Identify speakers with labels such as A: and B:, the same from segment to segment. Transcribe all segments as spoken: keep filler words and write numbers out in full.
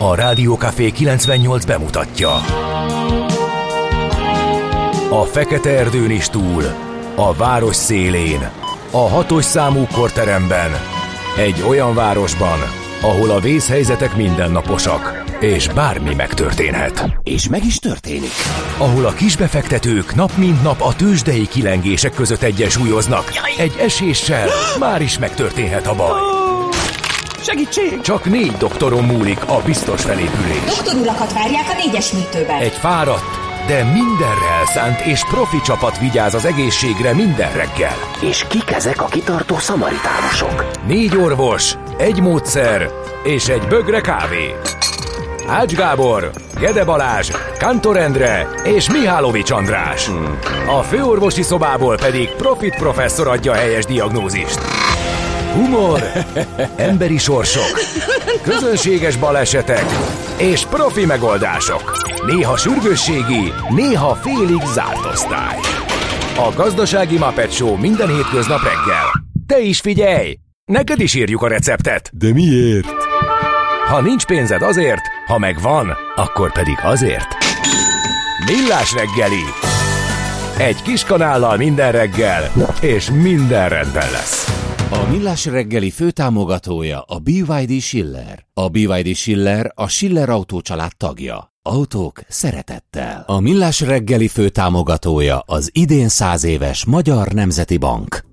A: A Rádió Café kilencvennyolc bemutatja. A fekete erdőn is túl, a város szélén, a hatos számú korteremben, egy olyan városban, ahol a vészhelyzetek mindennaposak, és bármi megtörténhet.
B: És meg is történik.
A: Ahol a kisbefektetők nap mint nap a tőzsdei kilengések között egyensúlyoznak. Egy eséssel már is megtörténhet a baj.
B: Segítség!
A: Csak négy doktoron múlik a biztos felépülés.
C: Doktorulakat várják a négyes műtőben.
A: Egy fáradt, de mindenre elszánt és profi csapat vigyáz az egészségre minden reggel.
B: És kik ezek a kitartó szamaritánusok?
A: Négy orvos, egy módszer és egy bögre kávé. Ács Gábor, Gede Balázs, Kántor Endre és Mihálovics András. Hmm. A főorvosi szobából pedig Profit professzor adja a helyes diagnózist. Humor, emberi sorsok, közönséges balesetek és profi megoldások. Néha sürgősségi, néha félig zárt osztály. A Gazdasági Muppet Show minden hétköznap reggel. Te is figyelj! Neked is írjuk a receptet.
D: De miért?
A: Ha nincs pénzed azért, ha megvan, akkor pedig azért. Millás reggeli. Egy kis kanállal minden reggel, és minden rendben lesz.
E: A Millás reggeli főtámogatója a bé vé dé Schiller. A bé vé dé Schiller a Schiller Autó család tagja. Autók szeretettel. A Millás reggeli főtámogatója az idén száz éves Magyar Nemzeti Bank.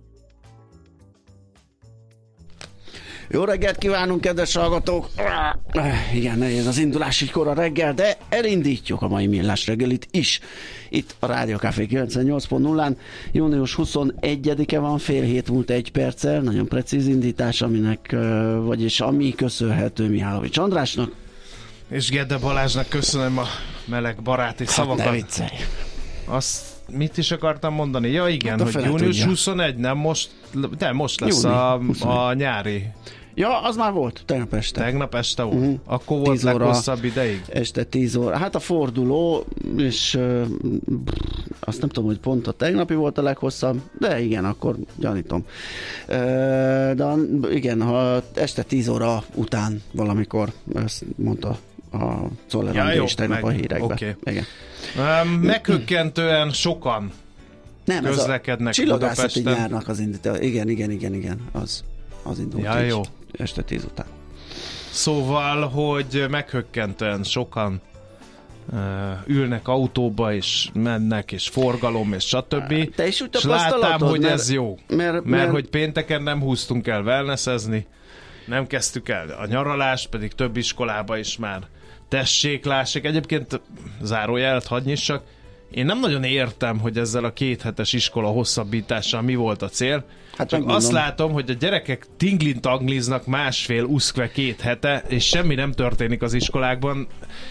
F: Jó reggelt kívánunk, kedves hallgatók! Igen, nehéz az indulási kora reggel, de elindítjuk a mai Millás reggelit is. Itt a Rádió Café kilencvennyolc pont nullán. június huszonegyedike van, fél hét múlt egy perccel. Nagyon precíz indítás, aminek, vagyis ami köszönhető Mihálovics Andrásnak.
G: És Gede Balázsnak köszönöm a meleg baráti szavakat.
F: Hát ne viccelj.
G: Azt mit is akartam mondani? Ja igen,
F: hát
G: hogy június huszonegy, nem most, de most lesz a, a nyári.
F: Ja, az már volt, tegnap este.
G: Tegnap este volt? Uh-huh. Akkor volt
F: óra,
G: leghosszabb ideig?
F: Este tíz óra. Hát a forduló, és uh, azt nem tudom, hogy pont a tegnapi volt a leghosszabb, de igen, akkor gyanítom. Uh, de igen, ha este tíz óra után valamikor, ezt mondta a Czoller
G: ja,
F: András tegnap a hírekben.
G: Okay.
F: Igen.
G: Um, meghökkentően sokan
F: nem,
G: közlekednek
F: Budapesten.
G: Budapesten.
F: Nyárnak az indítás. Igen, igen, igen, igen. Az, az indult
G: ja, jó.
F: Este tíz után.
G: Szóval, hogy meghökkentően sokan uh, ülnek autóba, és mennek, és forgalom, és stb.
F: Te is úgy
G: és látám, hogy
F: mert,
G: ez jó.
F: Mert, mert,
G: mert hogy pénteken nem húztunk el wellnessezni, nem kezdtük el a nyaralást, pedig több iskolába is már tessék, lássák. Egyébként zárójelet hadd nyissak. Én nem nagyon értem, hogy ezzel a kéthetes iskola hosszabbítással mi volt a cél. Hát csak azt látom, hogy a gyerekek tinglin-tangliznak másfél, uszkve két hete, és semmi nem történik az iskolákban.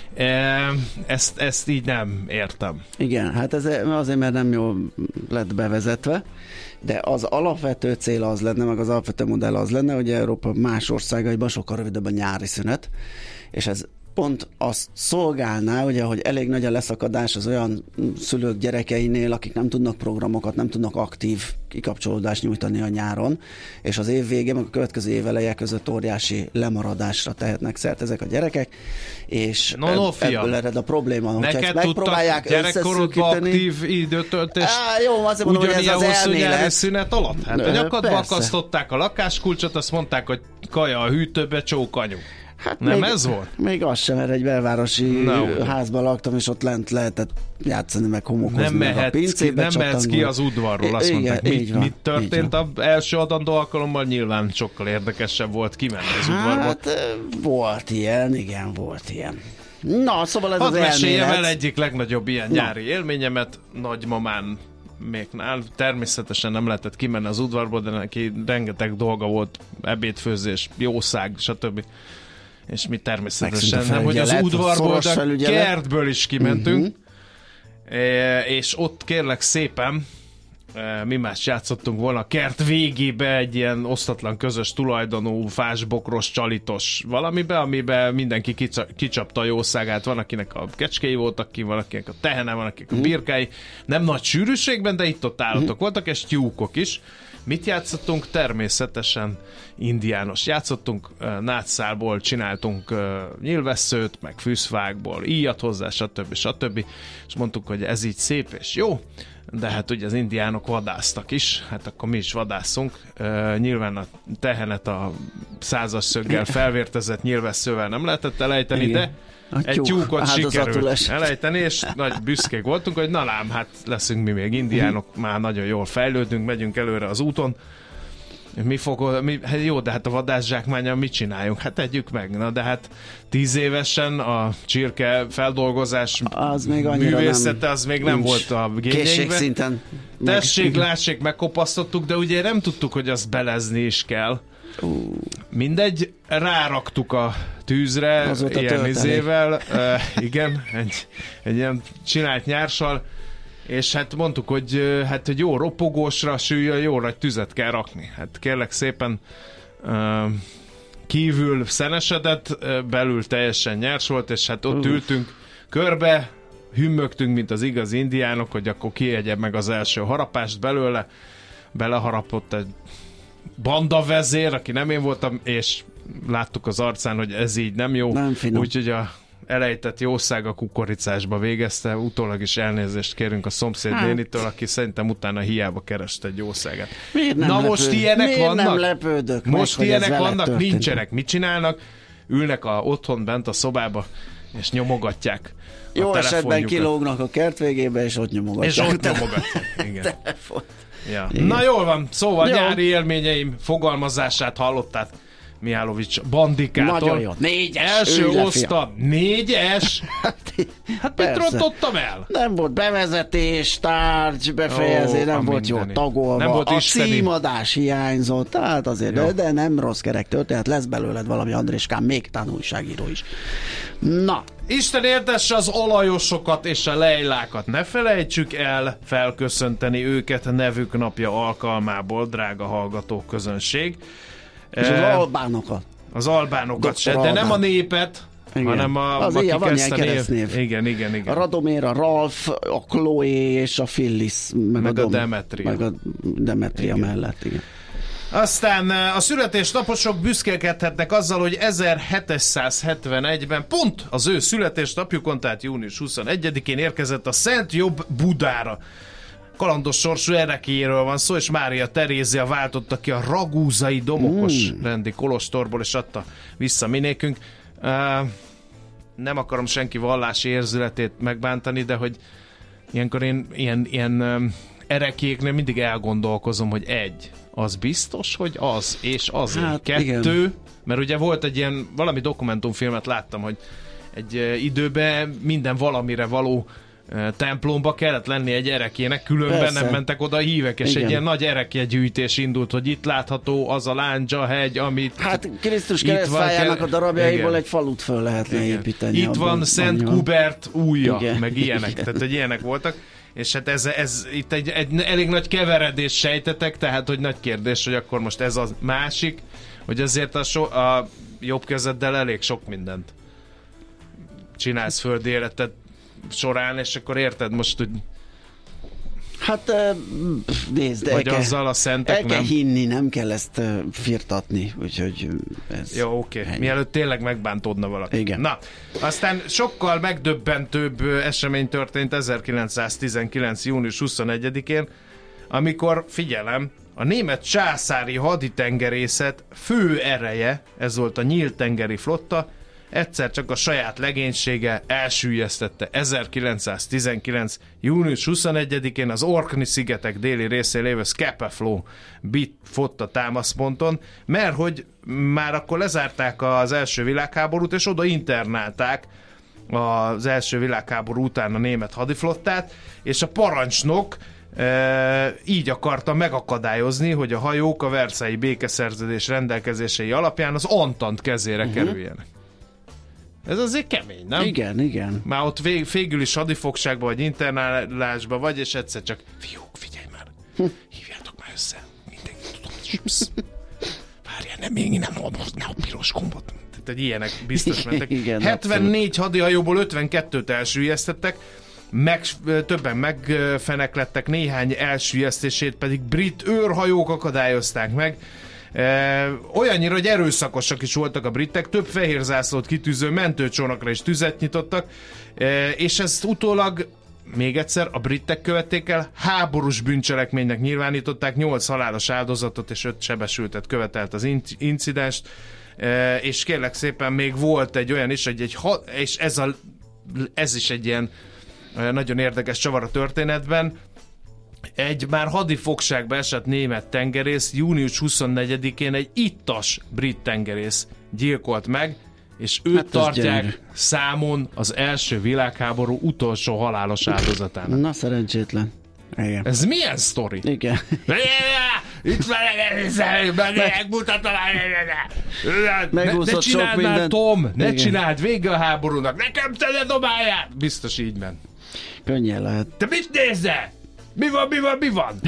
G: Ezt, ezt így nem értem.
F: Igen, hát ez azért, mert nem jól lett bevezetve, de az alapvető cél az lenne, meg az alapvető modell az lenne, hogy Európa más országaiban sokkal rövidebb a nyári szünet, és ez pont azt szolgálná, ugye, hogy elég nagy a leszakadás az olyan szülők gyerekeinél, akik nem tudnak programokat, nem tudnak aktív kikapcsolódást nyújtani a nyáron, és az év vége, meg a következő év eleje között óriási lemaradásra tehetnek szert ezek a gyerekek, és
G: no, no,
F: ebb, ebből ered a probléma.
G: Neked megpróbálják gyerekkorodban aktív időtöltést
F: jó, azért mondom, hogy ez az elmélet.
G: Szünet alatt? Hát a nyakadba akasztották a lakáskulcsot, azt mondták, hogy kaja a hűtőbe, csókanyú.
F: Hát
G: nem
F: még,
G: ez volt?
F: Még az sem, mert egy belvárosi no, házban laktam, és ott lent lehetett játszani, meg homokozni.
G: Nem mehetsz,
F: a pincébe,
G: ki, nem mehetsz ki az udvarról, azt igen, mondták. Mit, van, mit történt az első adandó alkalommal? Nyilván sokkal érdekesebb volt kimenni az udvarba. Hát
F: volt ilyen, igen, volt ilyen. Na, szóval ez
G: Hadd
F: az elmélet.
G: meséljem el egyik legnagyobb ilyen nyári Na. élményemet. Nagymamán még nál. Természetesen nem lehetett kimenni az udvarból, de neki rengeteg dolga volt, ebédfőzés, jószág, stb. És mi természetesen nem, hogy az udvarból, de a kertből is kimentünk. Uh-huh. É, és ott kérlek szépen mi más játszottunk volna, a kert végébe egy ilyen osztatlan közös tulajdonú, fásbokros, csalitos valamibe, amiben mindenki kicsa- kicsapta a jószágát. Van, akinek a kecskéi voltak ki, van, akinek a tehene, van, akinek a birkái. Nem nagy sűrűségben, de itt-ott állatok voltak, és tyúkok is. Mit játszottunk? Természetesen indiános. Játszottunk, uh, nátszálból csináltunk uh, nyilvesszőt, meg fűszfákból, íjat hozzá, stb. stb. És mondtuk, hogy ez így szép és jó, de hát ugye az indiánok vadásztak is, hát akkor mi is vadászunk. Uh, nyilván a tehenet a százas szöggel felvértezett nyilvesszővel nem lehetett elejteni, igen. De a egy tyúkot sikerült esett. elejteni, és nagy büszkék voltunk, hogy na lám, hát leszünk mi még indiánok, uh-huh. már nagyon jól fejlődünk, megyünk előre az úton. Mi fog, mi, hát jó, de hát a vadászsákmánnyal mit csináljunk? Hát tegyük meg. Na, de hát tíz évesen a csirke feldolgozás
F: az még
G: művészete, az még nem volt a gényeinkben.
F: Szinten.
G: Tessék, lássék, megkopasztottuk, de ugye nem tudtuk, hogy azt belezni is kell. Uh. Mindegy, ráraktuk a tűzre, ilyen izével, uh, igen, egy, egy ilyen csinált nyársal, és hát mondtuk, hogy hát hogy jó ropogósra süljön, jó nagy tüzet kell rakni. Hát kérlek szépen, uh, kívül szenesedett, uh, belül teljesen nyers volt, és hát ott uh. ültünk körbe, hümmögtünk, mint az igaz indiánok, hogy akkor kiegye meg az első harapást belőle, beleharapott egy banda vezér, aki nem én voltam, és láttuk az arcán, hogy ez így nem jó. Úgyhogy a elejtett jószág a kukoricásba végezte, utólag is elnézést kérünk a szomszéd hát. nénitől, aki szerintem utána hiába kereste egy jószágát. Na lepő... most ilyenek
F: Miért
G: vannak?
F: nem lepődök
G: most
F: meg,
G: ilyenek vannak, történt. Nincsenek. Mit csinálnak? Ülnek a, otthon bent a szobába, és nyomogatják.
F: Jó esetben kilógnak a kert végébe, és ott nyomogatják.
G: És ott nyomogatják, igen. Ja. Na jól van, szóval jó. Nyári élményeim fogalmazását hallották Mihálovics Bandikától.
F: Nagyon jó. Négyes.
G: Első osztag. Négyes? Hát mit rontottam el?
F: Nem volt bevezetés, tárgy, befejezés, oh, nem volt jó tagolva.
G: Nem volt
F: a
G: isteni.
F: Címadás hiányzott, tehát azért, de, de nem rossz kerek történet, lesz belőled valami, Andréskám, még tanulságíró is. Na.
G: Isten értesse az olajosokat és a lejlákat. Ne felejtsük el felköszönteni őket nevük napja alkalmából, drága hallgató közönség.
F: És az albánokat.
G: Az albánokat se, de nem a népet, igen. hanem a,
F: az
G: aki
F: van
G: ezt a név.
F: név.
G: Igen, igen, igen.
F: A Radomér, a Ralf, a Chloe és a Phyllis. Meg,
G: meg
F: a,
G: a Demetria.
F: Meg a Demetria igen. mellett, igen.
G: Aztán a születésnaposok büszkélkedhetnek azzal, hogy ezerhétszázhetvenegyben pont az ő születésnapjukon, tehát június huszonegyedikén érkezett a Szent Jobb Budára. Kalandos sorsú erekéjéről van szó, és Mária Terézia váltotta ki a ragúzai domokos mm. rendi kolostorból, és adta vissza minékünk. Uh, nem akarom senki vallási érzületét megbántani, de hogy ilyenkor én ilyen, ilyen um, erekéknél mindig elgondolkozom, hogy egy, az biztos, hogy az, és azért. Hát, kettő, igen. Mert ugye volt egy ilyen, valami dokumentumfilmet láttam, hogy egy uh, időben minden valamire való templomba kellett lenni egy erekének, különben persze. nem mentek oda a hívek, és igen. egy ilyen nagy erekjegyűjtés indult, hogy itt látható az a Lándzsa hegy, amit
F: hát Krisztus keresztfájának a darabjaiból igen. egy falut föl lehetne igen. építeni.
G: Itt van Szent Kubert újja, igen. meg ilyenek, igen. tehát hogy ilyenek voltak, és hát ez, ez itt egy, egy elég nagy keveredés sejtetek, tehát hogy nagy kérdés, hogy akkor most ez a másik, hogy azért a, so, a jobb kezeddel elég sok mindent csinálsz földi életet során, és akkor érted most, hogy
F: hát nézd,
G: vagy el azzal a szentek
F: el
G: nem.
F: kell hinni, nem kell ezt firtatni, úgyhogy ez
G: jó, oké. Okay. Mielőtt tényleg megbántódna valaki.
F: Igen.
G: Na, aztán sokkal megdöbbentőbb esemény történt ezerkilencszáztizenkilenc. június huszonegyedikén, amikor, figyelem, a német császári haditengerészet fő ereje, ez volt a nyílt tengeri flotta, egyszer csak a saját legénysége elsüllyesztette ezerkilencszáztizenkilenc. június huszonegyedikén az Orkney-szigetek déli részén lévő Scapa Flow bit flotta támaszponton, mert hogy már akkor lezárták az első világháborút, és oda internálták az első világháború után a német hadiflottát, és a parancsnok e, így akarta megakadályozni, hogy a hajók a versailles békeszerződés rendelkezései alapján az Antant kezére uh-huh. kerüljenek. Ez azért kemény, nem?
F: Igen, igen.
G: Már ott vég, végül is hadifogságban, vagy internálásban vagy, és egyszer csak fiúk, figyelj már, Hívjátok már össze. Mindenki tudom. Psz. Várjál, nem, még nem, nem a piros gombot. Tehát egy ilyenek biztos mentek.
F: Igen,
G: hetvennégy hadihajóból ötvenkettőt elsüllyesztettek, meg, többen megfeneklettek, néhány elsüllyesztését pedig brit őrhajók akadályozták meg. E, olyannyira, hogy erőszakosak is voltak a britek, több fehér zászlót kitűző mentőcsónakra is tüzet nyitottak, e, és ezt utólag még egyszer a britek követték el, háborús bűncselekménynek nyilvánították, nyolc halálos áldozatot és öt sebesültet követelt az incidenst, e, és kérlek szépen még volt egy olyan is, hogy egy, és ez, a, ez is egy ilyen nagyon érdekes csavar a történetben. Egy már hadifogságba esett német tengerész június huszonnegyedikén egy ittas brit tengerész gyilkolt meg, és őt hát tartják gyönyörű. Számon az első világháború utolsó halálos áldozatának.
F: Na, szerencsétlen. Igen.
G: Ez milyen sztori?
F: Igen.
G: Itt megmutatom. Ne, ne csináld már, Tom! Ne igen. Csináld, vége a háborúnak! Nekem te ne dobáljál! Biztos így ment.
F: Könnyen lehet.
G: Te mit nézel? Mi van, mi van, mi van?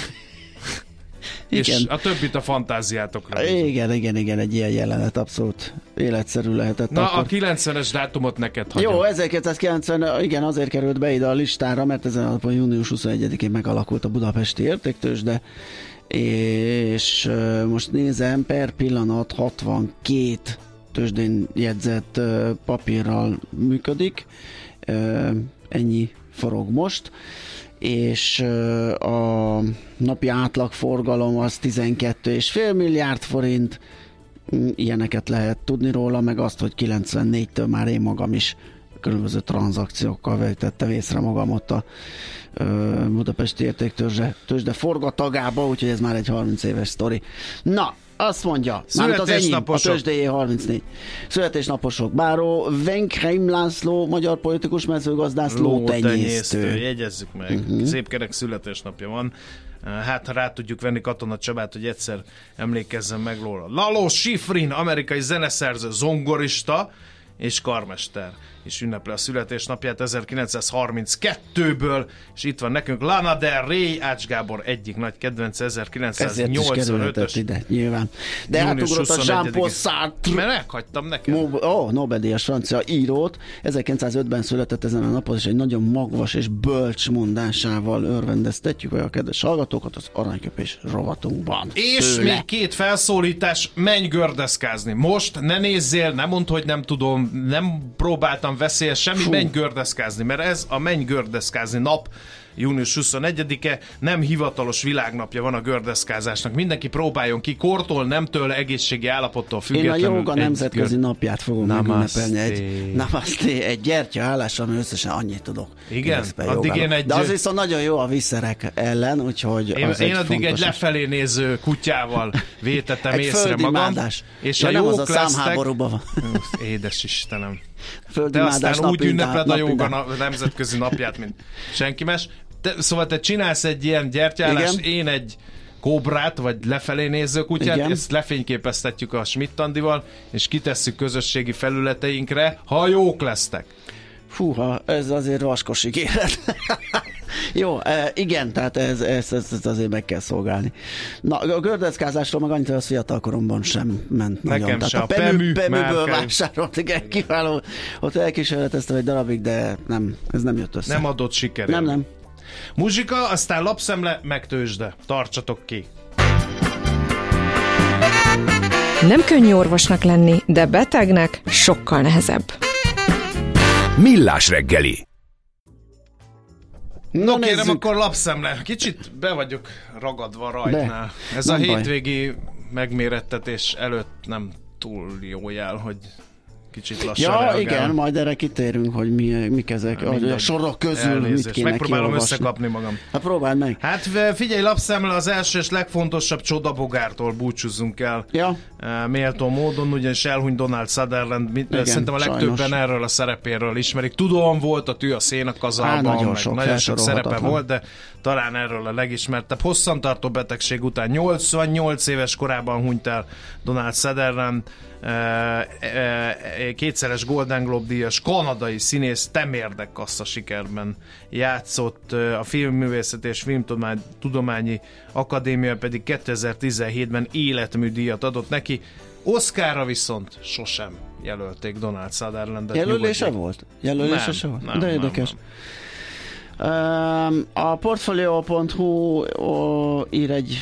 G: És a többit a fantáziátokra.
F: Igen, igen, igen, egy ilyen jelenet abszolút életszerű lehetett.
G: Na,
F: akkor.
G: A kilencvenes dátumot neked hagyom.
F: Jó, ezerkilencszázkilencven, igen, azért került be ide a listára, mert ezen alapon június huszonegyedikén megalakult a budapesti értéktőzsde, és most nézem, per pillanat hatvankét tőzsdén jegyzett papírral működik, ennyi forog most, és a napi átlagforgalom az tizenkét egész öt milliárd forint, ilyeneket lehet tudni róla, meg azt, hogy kilencvennégytől már én magam is különböző tranzakciókkal vetettem észre magam ott a budapesti értéktőzsde tőzsde forgatagába, úgyhogy ez már egy harminc éves sztori. Na, azt mondja, mármint az enyém, a tőzsdéjé harmincnégy. Születésnaposok: Báró Venkheim László, magyar politikus, mezőgazdász, lótenyésztő.
G: Jegyezzük meg, uh-huh. Szép kerek születésnapja van. Hát, ha rá tudjuk venni Katona Csabát, hogy egyszer emlékezzen meg róla. Lalo Schifrin, amerikai zeneszerző, zongorista és karmester is ünnepli a születésnapját ezerkilencszázharminckettőből, és itt van nekünk Lana Del Rey, Ács Gábor egyik nagy kedvence, ezerkilencszáznyolcvanötös.
F: Ide, nyilván. De átugrott a Jean-Paul Sartre.
G: Mert meghagytam nekem.
F: Ó, oh, Nobel-díjas francia írót. ezerkilencszázötben született ezen a napon, és egy nagyon magvas és bölcs mondásával örvendeztetjük a kedves hallgatókat az aranyköpés rovatunkban.
G: És tőle. Még két felszólítás, menj gördeszkázni. Most ne nézzél, nem mondd, hogy nem tudom, nem próbáltam veszélyes semmi, Fú. menj gördeszkázni, mert ez a menj gördeszkázni nap, június huszonegyedike, nem hivatalos világnapja van a gördeszkázásnak. Mindenki próbáljon ki, kortól, nemtől, egészségi állapottól függetlenül.
F: Én a jóga nemzetközi gör... napját fogom megünnepelni. Egy, namaste, egy gyertyaállás, ami összesen annyit tudok.
G: Igen? Addig én egy...
F: De az viszont nagyon jó a viszerek ellen, úgyhogy
G: én,
F: az
G: én
F: egy
G: addig egy lefelé néző kutyával vétettem észre magam.
F: Mádás.
G: És
F: ja,
G: a
F: nem
G: jók
F: az a
G: lesztek...
F: számháborúban van.
G: Édes Istenem.
F: Földi
G: de aztán úgy ünnepled a jóga
F: napindán.
G: nemzetközi napját, mint senki más. Te, szóval te csinálsz egy ilyen gyertyállást, én egy kóbrát, vagy lefelé néző kutyát, igen. Ezt lefényképeztetjük a Schmidt-Andival, és kitesszük közösségi felületeinkre, ha jók lesztek.
F: Fúha, ez azért vaskos ígéret. Jó, igen, tehát ez, ez, ez, ez azért meg kell szolgálni. Na, a gördeszkázásról meg annyit, hogy az fiatal koromban sem ment
G: nekem
F: nagyon.
G: Se,
F: tehát a Pemű, Peműből vásárolt, igen, kiváló. Ott elkísérleteztem egy darabig, de nem, ez nem jött össze.
G: Nem adott sikerül.
F: Nem, nem.
G: Muzsika, aztán lapszemle, meg tőzsde. Tartsatok ki!
D: Nem könnyű orvosnak lenni, de betegnek sokkal nehezebb.
A: Millás reggeli.
G: No, no kérem, akkor lapszemle. Kicsit be vagyok ragadva rajtnál. Ez nem a hétvégi baj. Megmérettetés előtt nem túl jó jel, hogy kicsit lassan
F: ja,
G: reagál.
F: Igen, majd erre kitérünk, hogy mi, mik ezek, hogy a sorok közül elnézést. Mit kéne
G: megpróbálom
F: kiolvasni.
G: Összekapni magam.
F: Hát próbáld meg.
G: Hát figyelj, lapszemle, az első és legfontosabb csodabogártól búcsúzzunk el.
F: Ja.
G: Méltó módon, ugyanis elhunyt Donald Sutherland. Igen, szerintem a legtöbben sajnos. Erről a szerepéről ismerik. Tudom, volt a tű a szénakazalban, nagyon meg sok, nagyon sok szerepe volt, de talán erről a legismertebb. Hosszantartó betegség után nyolcvannyolc éves korában hunyt el Donald Sutherland. kétszeres Golden Globe díjas kanadai színész temérdek kassza sikerben játszott, a Filmművészet és Filmtudományi Akadémia pedig kétezer-tizenhétben életműdíjat adott neki. Oscarra viszont sosem jelölték Donald Sutherlandet.
F: Jelölése volt? Jelölése se volt?
G: Nem,
F: de
G: nem,
F: érdekes.
G: Nem.
F: A portfolio pont hu ír egy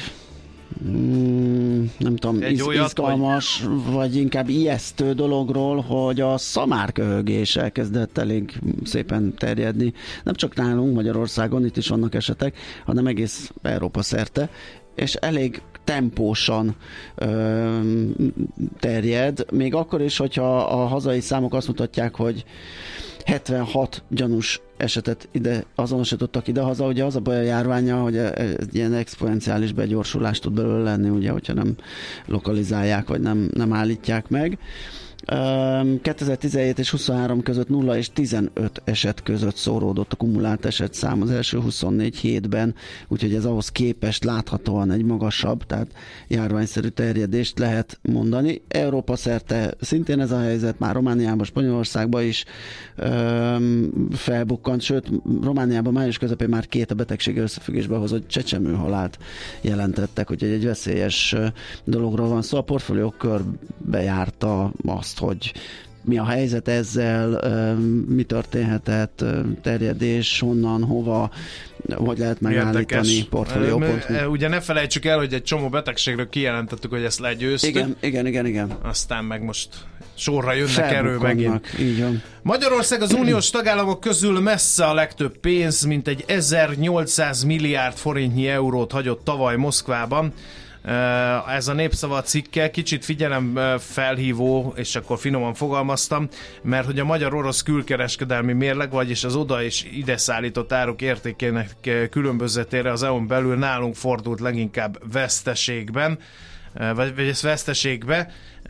F: Mm, nem tudom,
G: Egy
F: iz,
G: olyat,
F: izgalmas, vagy... vagy inkább ijesztő dologról, hogy a szamárköhögés elkezdett elég szépen terjedni. Nem csak nálunk Magyarországon, itt is vannak esetek, hanem egész Európa szerte, és elég tempósan ö, terjed, még akkor is, hogyha a hazai számok azt mutatják, hogy hetvenhat gyanús esetet ide azonosítottak idehaza. Ugye az a baj a járványa, hogy egy ilyen exponenciális begyorsulás tud belőle lenni, ugye, hogyha nem lokalizálják, vagy nem, nem állítják meg. kétezer-tizenhét és huszonhárom között nulla és tizenöt eset között szóródott a kumulált esetszám az első huszonnégy hétben, úgyhogy ez ahhoz képest láthatóan egy magasabb, tehát járványszerű terjedést lehet mondani. Európa szerte szintén ez a helyzet, már Romániában, Spanyolországban is öm, felbukkant, sőt Romániában május közepén már két a betegség összefüggésbe hozott csecsemőhalált jelentettek, úgyhogy egy veszélyes dologról van szó. Szóval a portfólió körbejárta azt, hogy mi a helyzet ezzel, mi történhetett, terjedés, honnan, hova, hogy lehet megállítani portfólió pont hu.
G: Ugye ne felejtsük el, hogy egy csomó betegségről kijelentettük, hogy ezt legyőztük.
F: Igen, igen, igen, igen.
G: Aztán meg most sorra jönnek erő megint.
F: Így van.
G: Magyarország az uniós tagállamok közül messze a legtöbb pénz, mint egy ezernyolcszáz milliárd forintnyi eurót hagyott tavaly Moszkvában. Ez a Népszava cikke kicsit figyelem felhívó, és akkor finoman fogalmaztam, mert hogy a magyar-orosz külkereskedelmi mérleg, vagyis az oda és ide szállított áruk értékének különbözetére az é u-n belül nálunk fordult leginkább veszteségben, vagy, vagy ez veszteségbe.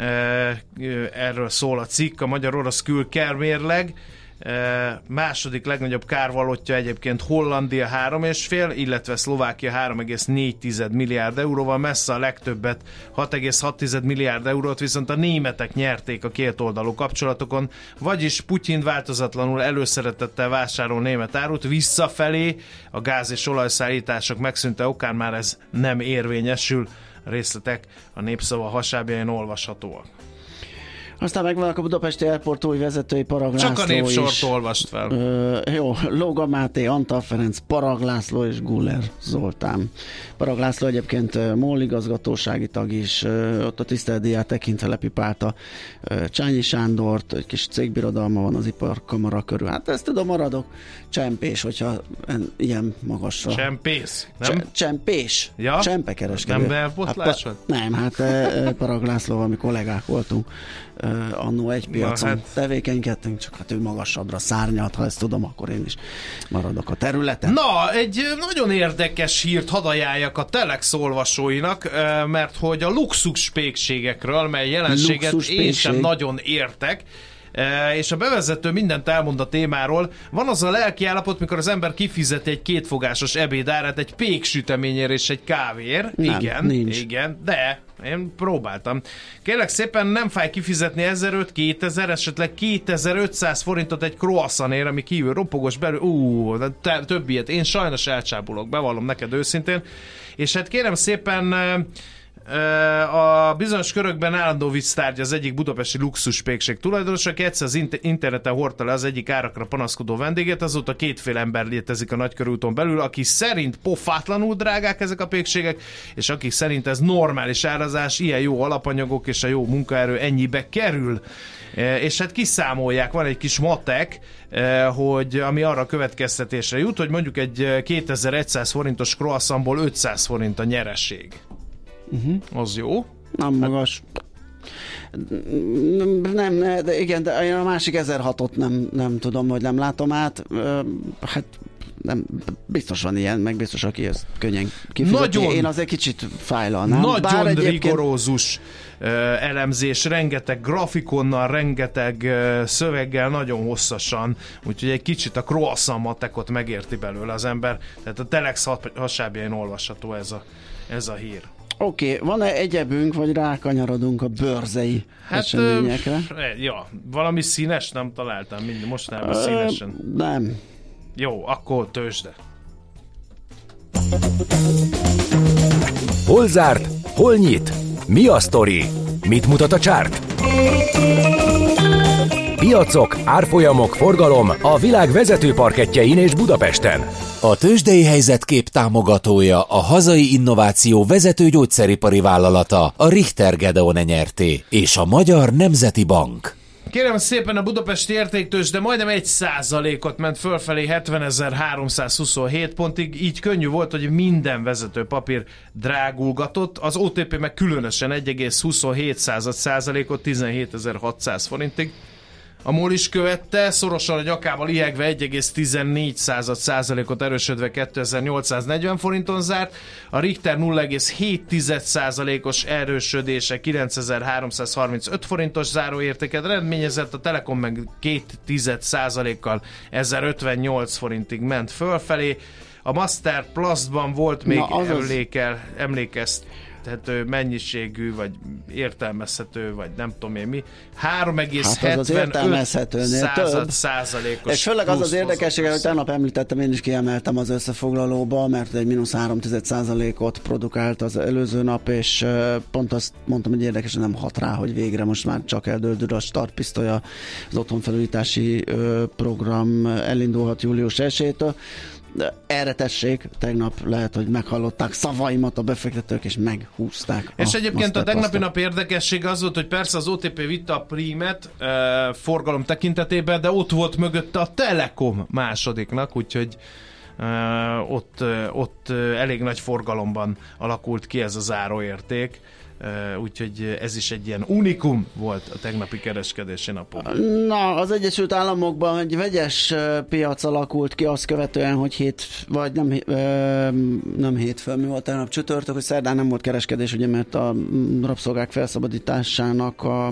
G: Erről szól a cikk, a magyar-orosz külkermérleg. Második legnagyobb kárvalótja egyébként Hollandia három egész öt, illetve Szlovákia három egész négy milliárd euróval, messze a legtöbbet, hat egész hat milliárd eurót viszont a németek nyerték a kétoldalú kapcsolatokon, vagyis Putyin változatlanul előszeretettel vásárol német árut, visszafelé a gáz- és olajszállítások megszűnte okán már ez nem érvényesül. Részletek a Népszava hasábjain olvashatóak.
F: Aztán megvannak a Budapesti Airport új vezetői, Parag László.
G: Csak a népsort olvast fel.
F: Ö, jó, Lóga Máté, Antal Ferenc, Parag László és Guller Zoltán. Parag László egyébként MOL igazgatósági tag is, ö, ott a tiszteletdíját tekintve lepipálta ö, Csányi Sándort, egy kis cégbirodalma van az iparkamara körül. Hát ezt tudom, maradok. Csempés, hogyha en, ilyen magasra.
G: Csempész, nem?
F: Cs- csempés.
G: Ja?
F: Csempekereskedő.
G: Nem belpotlás
F: hát, Nem, hát e, Parag Lászlóval mi kollégák voltunk. Annó egy piacon hát... tevékenykedtünk, csak hát ő magasabbra szárnyalt, ha ezt tudom, akkor én is maradok a területen.
G: Na, egy nagyon érdekes hírt hadd ajánljak a Telex olvasóinak, mert hogy a luxuspékségekről, mely jelenséget én sem nagyon értek, és a bevezető mindent elmond a témáról. Van az a lelki állapot, mikor az ember kifizeti egy kétfogásos ebédárát egy péksüteményért és egy kávéért.
F: Nem,
G: igen,
F: nincs.
G: igen, de én próbáltam. Kérlek szépen, nem fáj kifizetni ezeröt, kétezer, esetleg kétezer-ötszáz forintot egy croissantért, ami kívül ropogos belül. Ú, de te, több ilyet. Én sajnos elcsábulok, bevallom neked őszintén. És hát kérem szépen, a bizonyos körökben állandó vicctárgy az egyik budapesti luxuspékség tulajdonosa, aki egyszer az interneten hordta le az egyik árakra panaszkodó vendégét, azóta kétféle ember létezik a nagykörúton belül, aki szerint pofátlanul drágák ezek a pékségek, és akik szerint ez normális árazás, ilyen jó alapanyagok és a jó munkaerő ennyibe kerül. És hát kiszámolják, van egy kis matek, hogy ami arra következtetésre jut, hogy mondjuk egy kétezer-száz forintos croissantból ötszáz forint a nyereség. Uh-huh. Az jó?
F: Nem magas. Nem, ne, de igen, de én a másik ezerhatot nem, nem tudom, hogy nem látom át. Hát nem, biztos van ilyen, meg biztos, aki ezt könnyen kifizeti. Nagyon, én azért kicsit fájlalnám.
G: Nagyon
F: Bár
G: rigorózus uh, elemzés, rengeteg grafikonnal, rengeteg uh, szöveggel, nagyon hosszasan, úgyhogy egy kicsit a croissant matekot megérti belőle az ember. Tehát a Telex hasábjain olvasható ez a, ez a hír.
F: Oké, okay. Van-e egyebünk, vagy rákanyarodunk a bőrzei
G: hát,
F: eseményekre?
G: Ö, ja, valami színes nem találtam, mind, most nem a színesen.
F: Ö, nem.
G: Jó, akkor tőzsde.
A: Hol zárt? Hol nyit? Mi a sztori? Mit mutat a csárt? Piacok, árfolyamok, forgalom a világ vezető parkettjein és Budapesten.
E: A tőzsdei helyzetkép támogatója a hazai innováció vezető gyógyszeripari vállalata, a Richter Gedeon nyerté és a Magyar Nemzeti Bank.
G: Kérem szépen, a budapesti értéktőzsde majdnem egy százalékot ment fölfelé hetvenezer-háromszázhuszonhét pontig, így könnyű volt, hogy minden vezető papír drágulgatott, az o té pé meg különösen egy egész huszonhét százalékot tizenhétezer-hatszáz forintig. A MOL is követte, szorosan a nyakával ihegve egy egész tizennégy százalékot erősödve kétezer-nyolcszáznegyven forinton zárt, a Richter nulla egész hét százalékos erősödése kilencezer-háromszázharmincöt forintos záróértéket eredményezett, a Telekom meg két százalékkal ezerötvennyolc forintig ment fölfelé, a Master Plus-ban volt még emlékel, emlékezt mennyiségű, vagy értelmezhető, vagy nem tudom én mi, három egész hetvenöt százalékos.
F: És főleg az az érdekessége, hogy tegnap említettem, én is kiemeltem az összefoglalóba, mert egy mínusz három százalékot produkált az előző nap, és pont azt mondtam, hogy érdekesen nem hat rá, hogy végre most már csak eldöldül a startpisztolya, az otthonfelújítási program elindulhat július elsejétől. Erre tessék, tegnap lehet, hogy meghallották szavaimat a befektetők, és meghúzták.
G: És egyébként a tegnapi nap érdekesség az volt, hogy persze az o té pé vitte a prímet e, forgalom tekintetében, de ott volt mögötte a Telekom másodiknak, úgyhogy e, ott, ott elég nagy forgalomban alakult ki ez a záróérték. Uh, úgyhogy ez is egy ilyen unikum volt a tegnapi kereskedési napon.
F: Na, az Egyesült Államokban egy vegyes uh, piac alakult ki azt követően, hogy hét, vagy nem, uh, nem hétfőn, mi volt tegnap csütörtök, hogy szerdán nem volt kereskedés, ugye, mert a rabszolgák felszabadításának a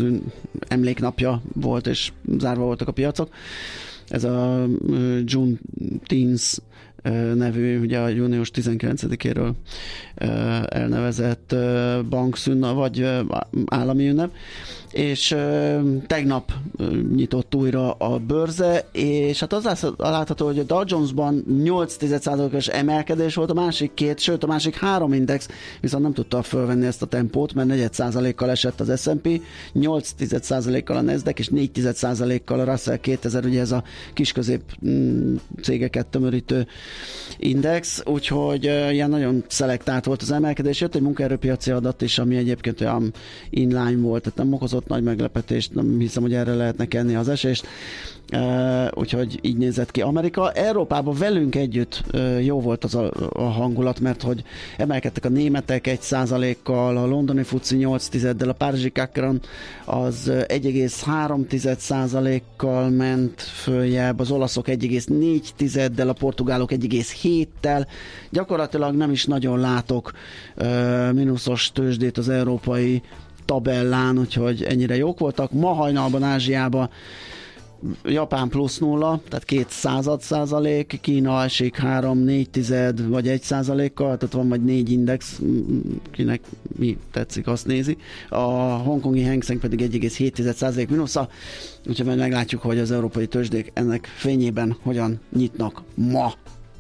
F: emléknapja volt, és zárva voltak a piacok. Ez a uh, Juneteenth nevű, ugye a június tizenkilencedikéről elnevezett bankszűn, vagy állami ünnep, és tegnap nyitott újra a bőrze, és hát az látható, hogy a Dow Jonesban nyolc százalékos emelkedés volt, a másik két, sőt a másik három index viszont nem tudta fölvenni ezt a tempót, mert negyed százalékkal esett az es and pé, nyolc százalékkal a Nasdaq, és négy százalékkal a Russell kétezer, ugye ez a kisközép cégeket tömörítő index, úgyhogy uh, ilyen nagyon szelektált volt az emelkedés. Jött egy munkaerőpiaci adat is, ami egyébként olyan inline volt, tehát nem okozott nagy meglepetést, nem hiszem, hogy erre lehetne kenni az esést. Uh, úgyhogy így nézett ki Amerika. Európában velünk együtt uh, jó volt az a, a hangulat, mert hogy emelkedtek a németek egy százalékkal, a londoni fuci nyolc tizeddel, a párizsi Kakran az egy egész három százalékkal ment följebb, az olaszok egy egész négy tizeddel, a portugálok egy egész héttel. Gyakorlatilag nem is nagyon látok uh, mínuszos tőzsdét az európai tabellán, úgyhogy ennyire jók voltak. Ma hajnalban Ázsiában Japán plusz nulla, tehát két század százalék, Kína esik három-négy tized vagy egy százalékkal, tehát van vagy négy index, kinek mi tetszik, azt nézi. A hongkongi Hang Seng pedig egy egész hét százalék mínusza, úgyhogy majd meglátjuk, hogy az európai tőzsdék ennek fényében hogyan nyitnak ma.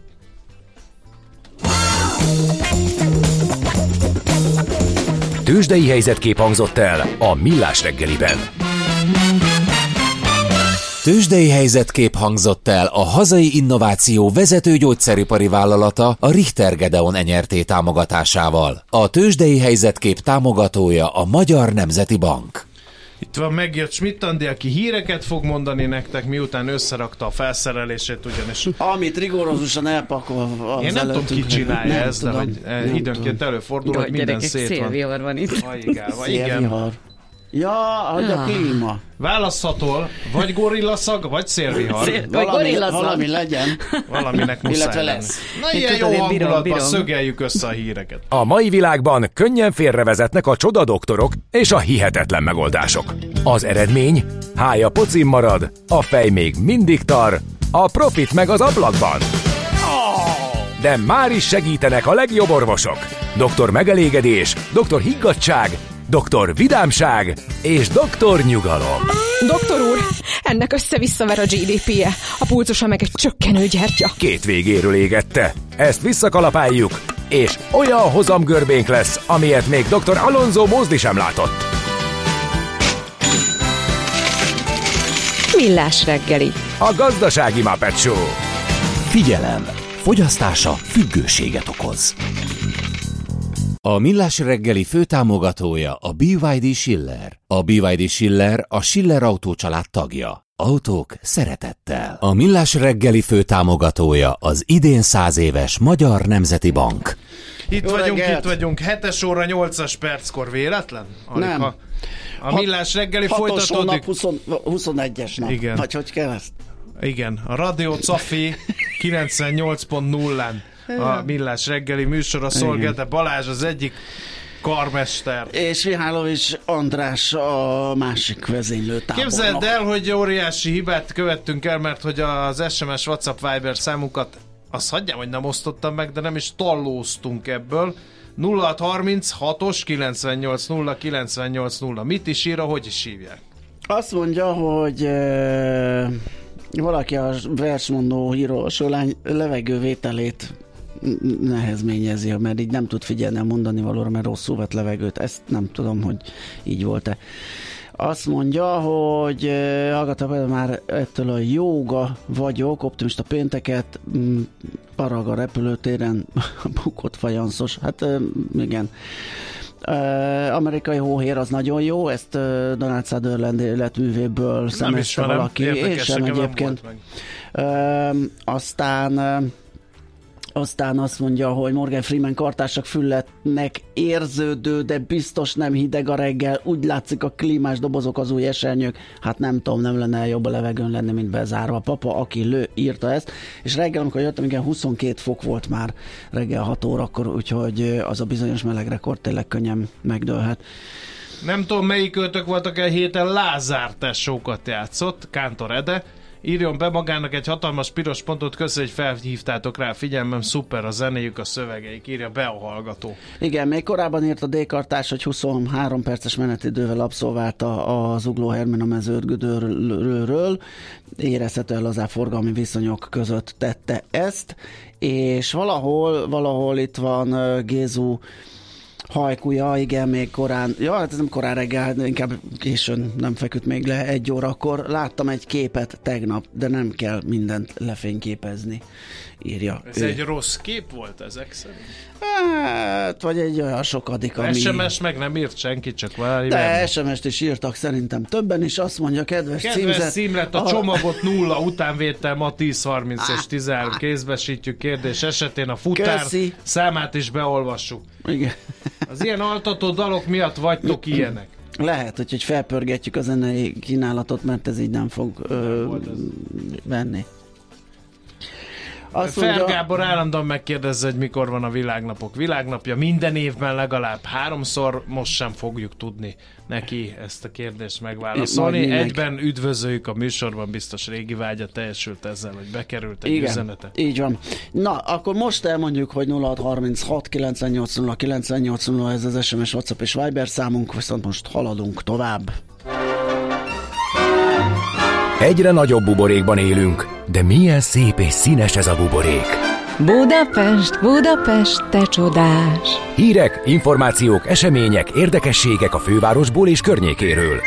A: Tőzsdei helyzetkép hangzott el a Millás reggeliben.
E: Tőzsdei helyzetkép hangzott el a hazai innováció vezető gyógyszeripari vállalata, a Richter Gedeon nyerté támogatásával. A tőzsdei helyzetkép támogatója a Magyar Nemzeti Bank.
G: Itt van, megjött Schmidt-Andi, aki híreket fog mondani nektek, miután összerakta a felszerelését, ugyanis...
F: Amit rigorózusan elpakol az
G: Én nem tudom, ki csinálja
F: nem
G: ezt,
F: tudom,
G: de hogy
F: nem
G: időnként
F: tudom.
G: előfordul, hogy minden
H: gyerekek,
G: szét van.
H: szélvihar van itt.
G: Hajigálva, igen.
F: Szélvihar. Ja, hogy a klíma.
G: Választhatol, vagy gorillaszag, vagy szélvihar.
H: Szél- Vagy
F: Valami,
H: gorillaszag.
F: valami legyen.
G: Valaminek muszáj
F: Illetve
G: lenni.
F: lesz.
G: Na,
H: Én
G: ilyen jó
H: tudod, én bírom,
G: hangulatban
H: bírom.
G: szögeljük össze a híreket.
A: A mai világban könnyen félrevezetnek a csodadoktorok és a hihetetlen megoldások. Az eredmény? Hája pocim marad, a fej még mindig tar, a profit meg az ablakban. de már is segítenek a legjobb orvosok. doktor Megelégedés, doktor Higgadtság, doktor Vidámság és doktor Nyugalom.
D: Doktor úr, ennek össze-visszaver a gé dé pé-je, a pulzusa meg egy csökkenő gyertya.
A: Két végéről égette. Ezt visszakalapáljuk, és olyan hozamgörbénk lesz, amilyet még doktor Alonso Mózdi sem látott.
D: Millás reggeli.
A: A gazdasági Muppet Show.
B: Figyelem! Fogyasztása függőséget okoz.
E: A Millás reggeli főtámogatója a bé vé dé Schiller. A bé vé dé Schiller a Schiller Autó család tagja. Autók szeretettel. A Millás reggeli főtámogatója az idén száz éves Magyar Nemzeti Bank.
G: Itt
F: Jó
G: vagyunk,
F: reggelt.
G: itt vagyunk. hetes óra nyolcas perckor véletlen? Alig,
F: Nem.
G: ha a Millás reggeli
F: Hatos
G: folytatódik.
F: hónap huszonegyes nap.
G: Igen.
F: Vagy hogy kell ezt?
G: Igen, a Radio Cafi kilencvennyolc pont nullán a Millás reggeli műsora szól. Gede Balázs az egyik karmester.
F: És Mihálovics András a másik vezénylő tábornok.
G: Képzeld el, hogy óriási hibát követtünk el, mert hogy az es em es, WhatsApp, Viber számunkat, azt hagyjam, hogy nem osztottam meg, de nem is tallóztunk ebből. nulla hat harminc hatos kilencvennyolc nulla kilencvennyolc nulla. Mit is ír, hogy is hívják?
F: Azt mondja, hogy e, valaki a versmondó hírós lány levegővételét nehezményezi, mert így nem tud figyelni a mondani valóra, mert rosszul vett levegőt. Ezt nem tudom, hogy így volt-e. Azt mondja, hogy eh, hallgatom, már ettől a jóga vagyok, optimista pénteket, m, parag a repülőtéren, bukott fajanszos, hát eh, igen. Uh, amerikai hóhér az nagyon jó, ezt uh, Donald Sutherland életművéből szemezte valaki, és sem egyébként. Uh, aztán uh, aztán azt mondja, hogy Morgan Freeman kartársak fülletnek érződő, de biztos nem hideg a reggel, úgy látszik a klímás dobozok az új esernyők, hát nem tudom, nem lenne jobb a levegőn lenni, mint bezárva. A papa, aki lő, írta ezt, és reggel, amikor jöttem, igen, huszonkettő fok volt már reggel hat órakor, úgyhogy az a bizonyos meleg rekord tényleg könnyen megdőlhet.
G: Nem tudom, melyik őtök voltak egy héten Lázár tesókat játszott, Kántor Ede. Írjon be magának egy hatalmas piros pontot, köszönjük, hogy felhívtátok rá figyelmem, szuper a zenéjük, a szövegeik, írja be a hallgató.
F: Igen, még korábban írt a D-kartás, hogy huszonhárom perces menetidővel abszolválta az Zugló Hermina mezőrgödörről, érezhetően lazább forgalmi viszonyok között tette ezt, és valahol, valahol itt van uh, Gézu hajkúja, igen, még korán, ja, hát ez nem korán reggel, inkább későn nem feküdt még le egy órakor. Láttam egy képet tegnap, de nem kell mindent lefényképezni, írja.
G: Ez
F: ő.
G: egy rossz kép volt ezek szerint?
F: Hát, vagy egy olyan sokadik, ami...
G: es em es meg nem írt senki, csak valami.
F: De es em est is írtak szerintem többen, és azt mondja, kedves,
G: Kedves
F: címzet...
G: címlet, a csomagot nulla, utánvétel ma tíz harminc és tizenhárom kézbesítjük kérdés esetén a futár
F: Köszi.
G: számát is beolvassuk.
F: Igen.
G: Az ilyen altató dalok miatt vagytok ilyenek.
F: Lehet, hogy, hogy felpörgetjük a zenei kínálatot, mert ez így nem fog ö, venni. Azt
G: Fer
F: mondja,
G: Gábor állandóan megkérdezze, hogy mikor van a világnapok világnapja. Minden évben legalább háromszor, most sem fogjuk tudni neki ezt a kérdést megválaszolni.
F: Majd
G: Egyben üdvözöljük a műsorban, biztos régi vágya teljesült ezzel, hogy bekerült egy
F: igen,
G: üzenete.
F: így van. Na, akkor most elmondjuk, hogy nulla hat harminchat kilencvennyolc nulla kilencvennyolc nulla ez az es em es, WhatsApp és Viber számunk, viszont most haladunk tovább.
A: Egyre nagyobb buborékban élünk, de milyen szép és színes ez a buborék.
D: Budapest, Budapest, te csodás!
A: Hírek, információk, események, érdekességek a fővárosból és környékéről.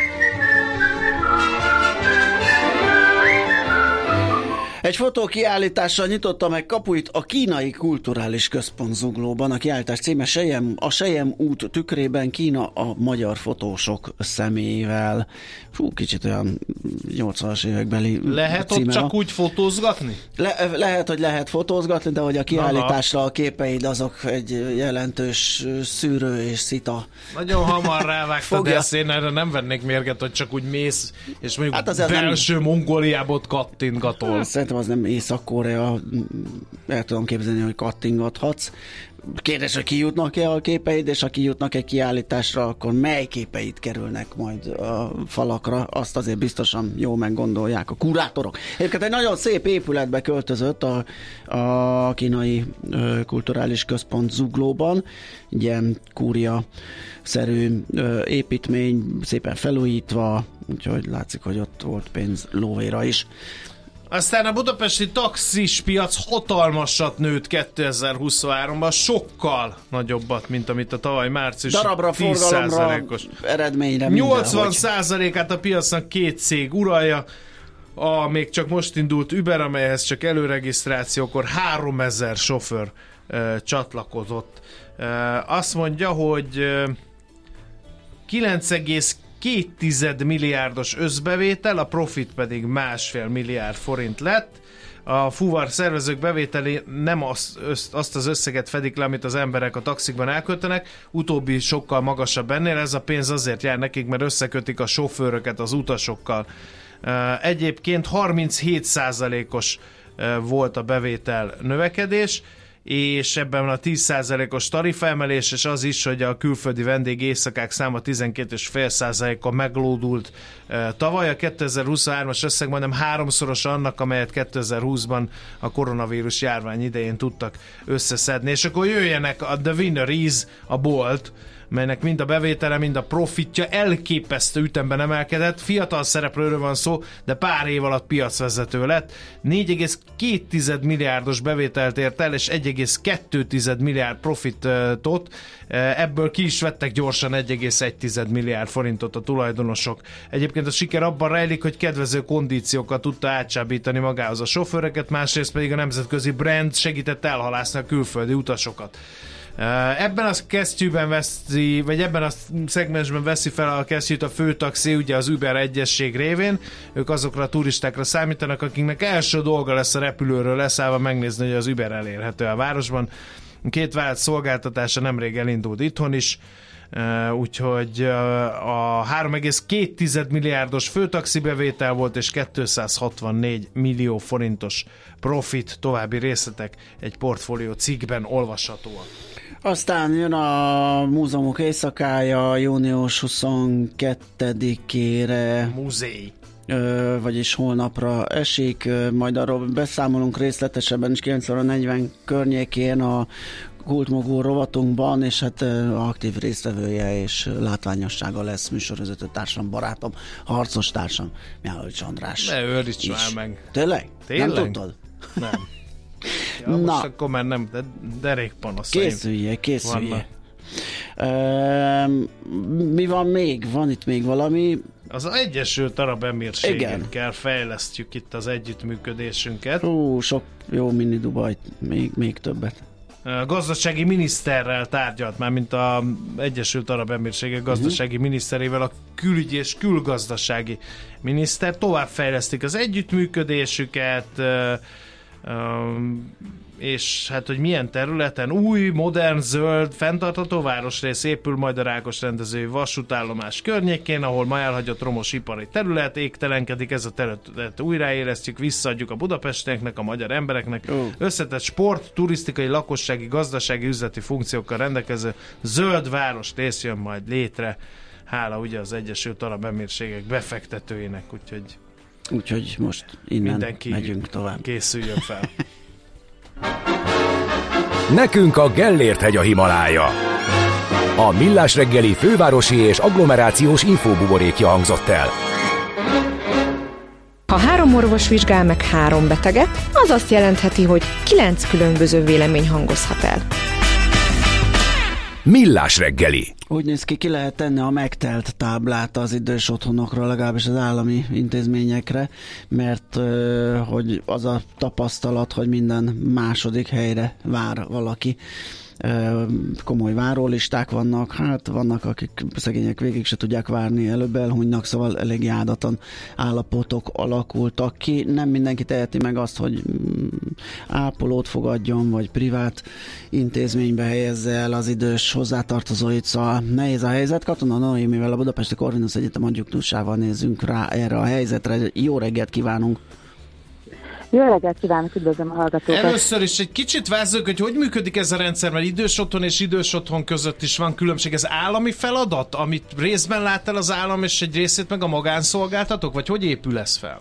F: Egy fotókiállítással nyitotta meg kapuit a Kínai Kulturális Központ Zuglóban. A kiállítás címe Selyem, a Selyem út tükrében Kína a magyar fotósok szemével. Fú, kicsit olyan nyolcvanas évekbeli
G: Lehet ott
F: címe
G: csak
F: van.
G: úgy fotózgatni?
F: Le, lehet, hogy lehet fotózgatni, de hogy a kiállításra a képeid azok egy jelentős szűrő és szita.
G: Nagyon hamar rávágtad
F: Fogja.
G: ezt, én erre nem vennék mérget, hogy csak úgy mész, és mondjuk
F: Hát
G: hát
F: azért
G: belső nem... Mongóliából kattintgatol.
F: Szerintem szerintem az nem Észak-Korea, el tudom képzelni, hogy kattingathatsz. Kérdés, hogy kijutnak-e a képeid, és ha kijutnak egy kiállításra, akkor mely képeid kerülnek majd a falakra, azt azért biztosan jól meggondolják a kurátorok. Egyébként egy nagyon szép épületbe költözött a, a kínai ö, kulturális központ Zuglóban, ilyen kúria-szerű ö, építmény, szépen felújítva, úgyhogy látszik, hogy ott volt pénz lóvéra is.
G: Aztán a budapesti taxis piac hatalmasat nőtt kétezer-huszonháromban, sokkal nagyobbat, mint amit a tavaly március
F: darabra, forgalomra, eredményre,
G: nyolcvan százalékát a piacnak két cég uralja, a még csak most indult Uber, amelyhez csak előregisztrációkor háromezer sofőr uh, csatlakozott. Uh, azt mondja, hogy uh, kilenc egész két milliárdos összbevétel, a profit pedig másfél milliárd forint lett. A fuvar szervezők bevételi nem azt, azt az összeget fedik le, amit az emberek a taxikban elköltenek, utóbbi sokkal magasabb ennél, ez a pénz azért jár nekik, mert összekötik a sofőröket az utasokkal. Egyébként harminchét százalékos volt a bevétel növekedés, és ebben a tíz százalékos tarifaemelés, és az is, hogy a külföldi vendég éjszakák száma tizenkét egész öt százalékkal meglódult e, tavaly. A kétezer-huszonhármas összeg majdnem háromszoros annak, amelyet kétezer-húszban a koronavírus járvány idején tudtak összeszedni. És akkor jöjjenek a The Winner is, a Bolt, melynek mind a bevétele, mind a profitja elképesztő ütemben emelkedett. Fiatal szereplőről van szó, de pár év alatt piacvezető lett. négy egész két milliárdos bevételt ért el, és egy egész kettő milliárd profitot. Ebből ki is vettek gyorsan egy egész egy milliárd forintot a tulajdonosok. Egyébként a siker abban rejlik, hogy kedvező kondíciókat tudta átcsábítani magához a sofőröket, másrészt pedig a nemzetközi brand segített elhalászni a külföldi utasokat. Ebben a kesztyűben veszi, vagy ebben a szegmensben veszi fel a kesztyűt a főtaxi, ugye az Uber egyesség révén. Ők azokra a turistákra számítanak, akiknek első dolga lesz a repülőről leszállva megnézni, hogy az Uber elérhető a városban. Két vállalat szolgáltatása nemrég elindult itthon is, úgyhogy a három egész két milliárdos főtaxi bevétel volt, és kétszázhatvannégy millió forintos profit. További részletek egy portfólió cikkben olvashatóak.
F: Aztán jön a múzeumok éjszakája június huszonkettedikére.
G: Múzéi.
F: Ö, vagyis holnapra esik, ö, majd arról beszámolunk részletesebben is kilenc óra negyven környékén a Kultmogul rovatunkban, és hát ö, aktív résztvevője és látványossága lesz műsorvezető társam, barátom, harcos társam, Mihálovics András.
G: Ne őríts már meg.
F: Tényleg?
G: Tényleg?
F: Nem tudtad?
G: Nem. Ja,
F: Na.
G: most akkor már nem, de derék panaszaim.
F: Készülje, készülje. Ö, mi van még? Van itt még valami?
G: Az Egyesült Arab Emírségekkel fejlesztjük itt az együttműködésünket.
F: Hú, sok jó mini Dubajt, még, még többet.
G: A gazdasági miniszterrel tárgyalt már, mint az Egyesült Arab Emírségek gazdasági uh-huh. miniszterével, a külügyi és külgazdasági miniszter. Továbbfejlesztik az együttműködésüket, és hát, hogy milyen területen új, modern, zöld, fenntartható városrész épül majd a Rákos rendezői vasútállomás környékén, ahol ma elhagyott romos ipari terület égtelenkedik, ez a területet újraélesztjük, visszaadjuk a budapestieknek, a magyar embereknek. Oh. Összetett sport, turisztikai, lakossági, gazdasági, üzleti funkciókkal rendelkező zöld városrész jön majd létre, hála ugye az Egyesült Arab Emírségek befektetőinek, úgyhogy
F: Úgyhogy most innen
G: mindenki
F: megyünk tovább.
G: Készüljön fel.
A: Nekünk a Gellért-hegy a Himalája. A Millás reggeli fővárosi és agglomerációs infóbuborékja hangzott el.
D: Ha három orvos vizsgál meg három beteget, az azt jelentheti, hogy kilenc különböző vélemény hangozhat el.
A: Millás reggeli.
F: Úgy néz ki, ki lehet tenni a megtelt táblát az idős otthonokra, legalábbis az állami intézményekre, mert hogy az a tapasztalat, hogy minden második helyre vár valaki. Komoly várólisták vannak, hát vannak, akik szegények végig se tudják várni, előbb elhunynak, szóval elég áldatlan állapotok alakultak ki. Nem mindenki teheti meg azt, hogy ápolót fogadjon, vagy privát intézménybe helyezze el az idős hozzátartozóit, szóval nehéz a helyzet. Katona Noémivel, a Budapesti Corvinus Egyetem adjunktúsával nézzünk rá erre a helyzetre. Jó reggelt kívánunk!
H: Jó reggelt kívánok, üdvözlöm a hallgatókat.
G: Először is egy kicsit vázzuk, hogy hogy működik ez a rendszer, mert idős otthon és idős otthon között is van különbség. Ez állami feladat, amit részben lát el az állam, és egy részét meg a magánszolgáltatók, vagy hogy épül ez fel?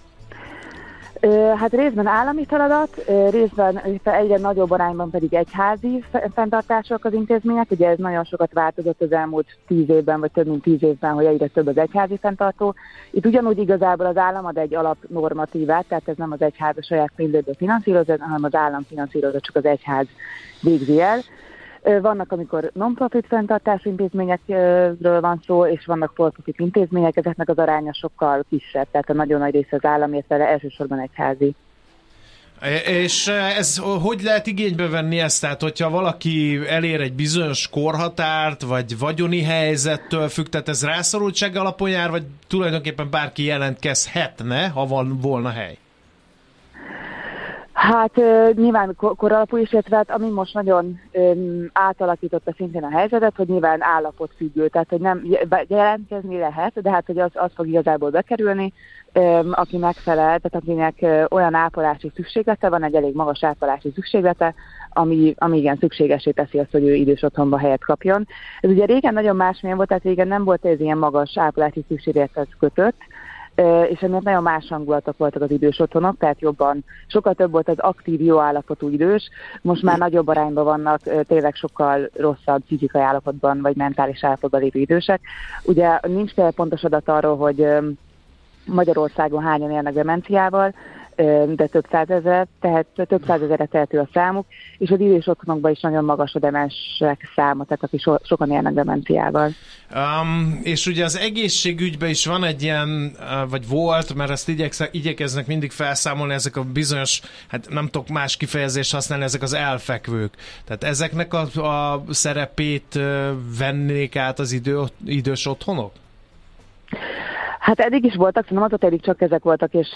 H: Hát részben állami feladat, részben egyre nagyobb arányban pedig egyházi fenntartások az intézmények. Ugye ez nagyon sokat változott az elmúlt tíz évben, vagy több mint tíz évben, hogy egyre több az egyházi fenntartó. Itt ugyanúgy igazából az állam ad egy alapnormatívát, tehát ez nem az egyház a saját pénzéből finanszírozza, hanem az állam finanszírozza, csak az egyház végzi el. Vannak, amikor non-profit fenntartású intézményekről van szó, és vannak for-profit intézmények, ezeknek az aránya sokkal kisebb, tehát a nagyon nagy része az állam, illetve elsősorban egyházi.
G: És ez hogy lehet igénybe venni ezt? Tehát, hogyha valaki elér egy bizonyos korhatárt, vagy vagyoni helyzettől függ, tehát ez rászorultság alapon jár, vagy tulajdonképpen bárki jelentkezhetne, ha van volna hely?
H: Hát uh, nyilván koralapú is, illetve hát, ami most nagyon um, átalakította szintén a helyzetet, hogy nyilván állapotfüggő, tehát hogy nem jelentkezni lehet, de hát hogy az, az fog igazából bekerülni, um, aki megfelel, tehát akinek uh, olyan ápolási szükséglete van, egy elég magas ápolási szükséglete, ami, ami igen szükségesé teszi azt, hogy ő idős otthonba helyet kapjon. Ez ugye régen nagyon másmilyen volt, tehát régen nem volt ez ilyen magas ápolási szükséglethez kötött, és emiatt nagyon más hangulatok voltak az idős otthonok, tehát jobban, sokkal több volt az aktív, jó állapotú idős, most már nagyobb arányban vannak tényleg sokkal rosszabb fizikai állapotban, vagy mentális állapotban lévő idősek. Ugye nincs pontos adat arról, hogy Magyarországon hányan élnek demenciával, de több százezer, tehát több százezerre tehető a számuk, és az idős otthonokban is nagyon magas a demensek száma, tehát akik so, sokan élnek demenciával.
G: Um, és ugye az egészségügyben is van egy ilyen, vagy volt, mert ezt igyeksz, igyekeznek mindig felszámolni ezek a bizonyos, hát nem tudok más kifejezést használni, ezek az elfekvők. Tehát ezeknek a, a szerepét vennék át az idő, idős otthonok?
H: Hát eddig is voltak, szerintem azóta eddig csak ezek voltak, és,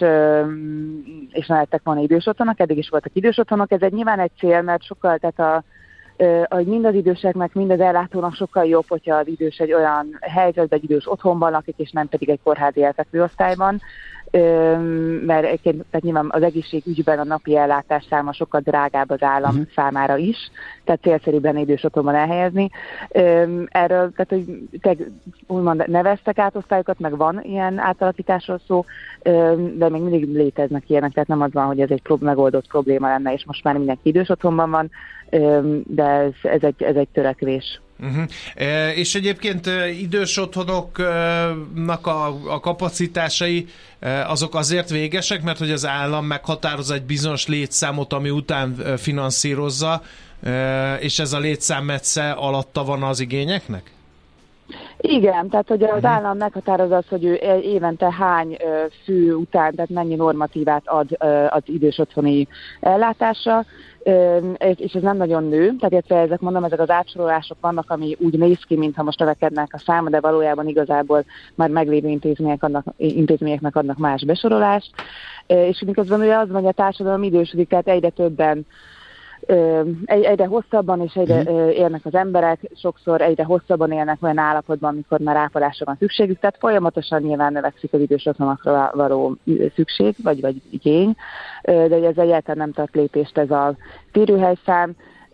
H: és ne lettek volna idős otthonok, eddig is voltak idős otthonok, ez egy nyilván egy cél, mert sokkal, tehát a, hogy mind az időseknek, mind az ellátónak sokkal jobb, hogyha az idős egy olyan helyzetben, egy idős otthonban lakik, és nem pedig egy kórházi elfekvőosztályban, mert tehát nyilván az egészségügyben a napi ellátás száma sokkal drágább az állam uh-huh. számára is, tehát célszerűbb lenne idős otthonban elhelyezni. Erről, tehát hogy te, úgymond neveztek át osztályokat, meg van ilyen átalakításról szó, de még mindig léteznek ilyenek, tehát nem az van, hogy ez egy prób- megoldott probléma lenne, és most már mindenki idős otthonban van, de ez, ez, egy, ez egy törekvés.
G: Uh-huh. E, és egyébként e, idős otthonoknak a, a kapacitásai e, azok azért végesek, mert hogy az állam meghatároz egy bizonyos létszámot, ami után e, finanszírozza, e, és ez a létszám messze alatta van az igényeknek?
H: Igen, tehát hogy az állam meghatározza azt, hogy ő évente hány fő után, tehát mennyi normatívát ad az idős otthoni ellátásra, és ez nem nagyon nő, tehát ezek mondom, ezek az átsorolások vannak, ami úgy néz ki, mintha most növekednek a száma, de valójában igazából már meglévő intézmények adnak, intézményeknek adnak más besorolást, és miközben ugye az van, hogy a társadalom idősödik, tehát egyre többen egyre hosszabban és egyre uh-huh. élnek az emberek, sokszor egyre hosszabban élnek olyan állapotban, amikor már ápolásra van szükségük, tehát folyamatosan nyilván növekszik az idős otthonokra való szükség, vagy, vagy igény, de ez egyáltalán nem tart lépést ez a térőhelyszám,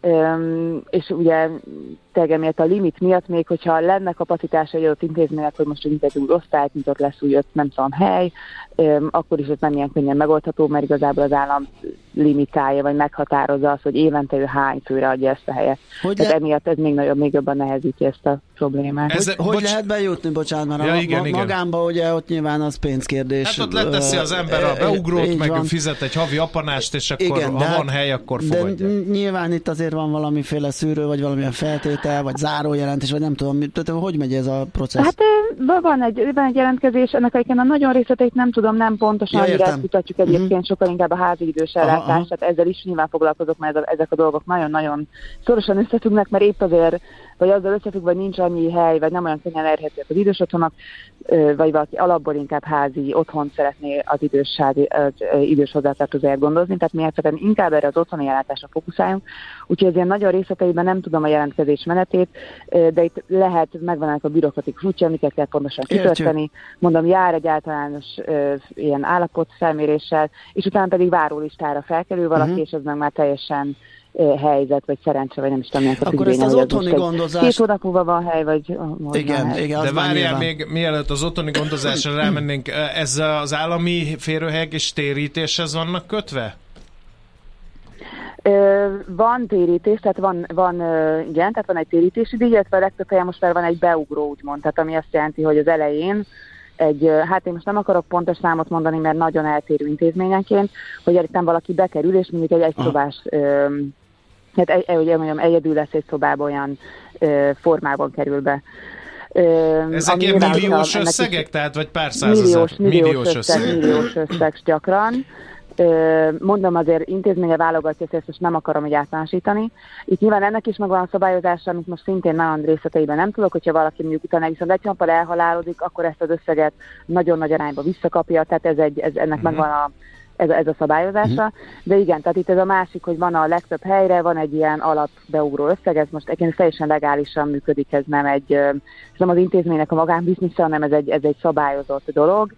H: és ugye tényleg miatt a limit miatt még, hogyha lenne kapacitása egy adott intézménynek, hogy most egy új osztályt nyitott, lesz új öt, nem tudom, hely, akkor is ez nem ilyen könnyen megoldható, mert igazából az állam limitálja, vagy meghatározza azt, hogy évente ő hány főre adja ezt a helyet. Hogy Tehát le... emiatt ez még nagyobb, még jobban nehezíti ezt a problémát.
F: Ez, hogy bocs... lehet bejutni, bocsánat, mert ja, a igen, ma- magánba ugye ott nyilván az pénzkérdés.
G: Hát ott leteszi az ember a beugrót, meg van. Fizet egy havi apanást, és akkor igen, ha van hely, akkor fogadja.
F: De nyilván itt azért van valamiféle szűrő, vagy valamilyen feltétel, vagy zárójelentés, vagy nem tudom, tehát hogy megy ez a processz?
H: Hát van egy, van egy jelentkezés, ennek egyébként a nagyon részleteit nem tudom, nem pontosan, ja, ezt kutatjuk egyébként, mm-hmm. sokkal inkább a házi idős ellátás, tehát ezzel is nyilván foglalkozok, mert ez a, ezek a dolgok nagyon-nagyon szorosan összefüggnek, mert épp azért, vagy azzal összefügg, vagy nincs annyi hely, vagy nem olyan könnyen elérhetőek az idős otthonok, vagy valaki alapból inkább házi otthon szeretné az idősság, az idős hozzátartozóját gondozni, tehát mi egyszerűen inkább erre az otthoni ellátásra fókuszáljunk, úgyhogy ezért nagyon részleteiben nem tudom a jelentkezés menetét, de itt lehet, megvannak a bürokratikus útja, amiket kell pontosan kitölteni, mondom, jár egy általános ilyen állapotfelméréssel, és utána pedig várólistára felkerül valaki, uh-huh. és az meg már teljesen helyzet, vagy szerencse, vagy nem is tudom, milyen a
F: akkor ezt az otthoni gondozást...
H: Két hónap múlva van hely, vagy...
F: Igen, hely. igen.
G: De várjál, még mielőtt az otthoni gondozásra rámennénk, ez az állami férőhelyek és térítéshez vannak kötve?
H: Ö, van térítés, tehát van, van, igen, tehát van egy térítési díj, illetve a legtöbb helyen most már van egy beugró, úgymond, tehát ami azt jelenti, hogy az elején egy, hát én most nem akarok pontos számot mondani, mert nagyon eltérő intézményenként, hogy előttem valaki bekerül, és mondjuk egy egyszobás, hát egy, egy, mondjam, egyedül lesz egy szobában olyan ö, formában kerül be. Ö,
G: Ezek ilyen milliós összegek, tehát vagy pár százezer?
H: Milliós, milliós, milliós összeg, összeg. Milliós összeg gyakran. Mondom, azért intézménye válogatja, ezt most nem akarom így általánosítani. Itt nyilván ennek is megvan a szabályozása, amit most szintén nagyon részleteiben nem tudok, hogyha valaki mondjuk utána viszont egy nappal elhalálodik, akkor ezt az összeget nagyon nagy arányba visszakapja, tehát ez egy, ez, ennek uh-huh. megvan a, ez, a, ez a szabályozása. Uh-huh. De igen, tehát itt ez a másik, hogy van a legtöbb helyre, van egy ilyen alapbeugró összeg, ez most egyébként teljesen legálisan működik, ez nem egy, ez nem az intézménynek a magánbiznisze, hanem ez egy, ez egy szabályozott dolog.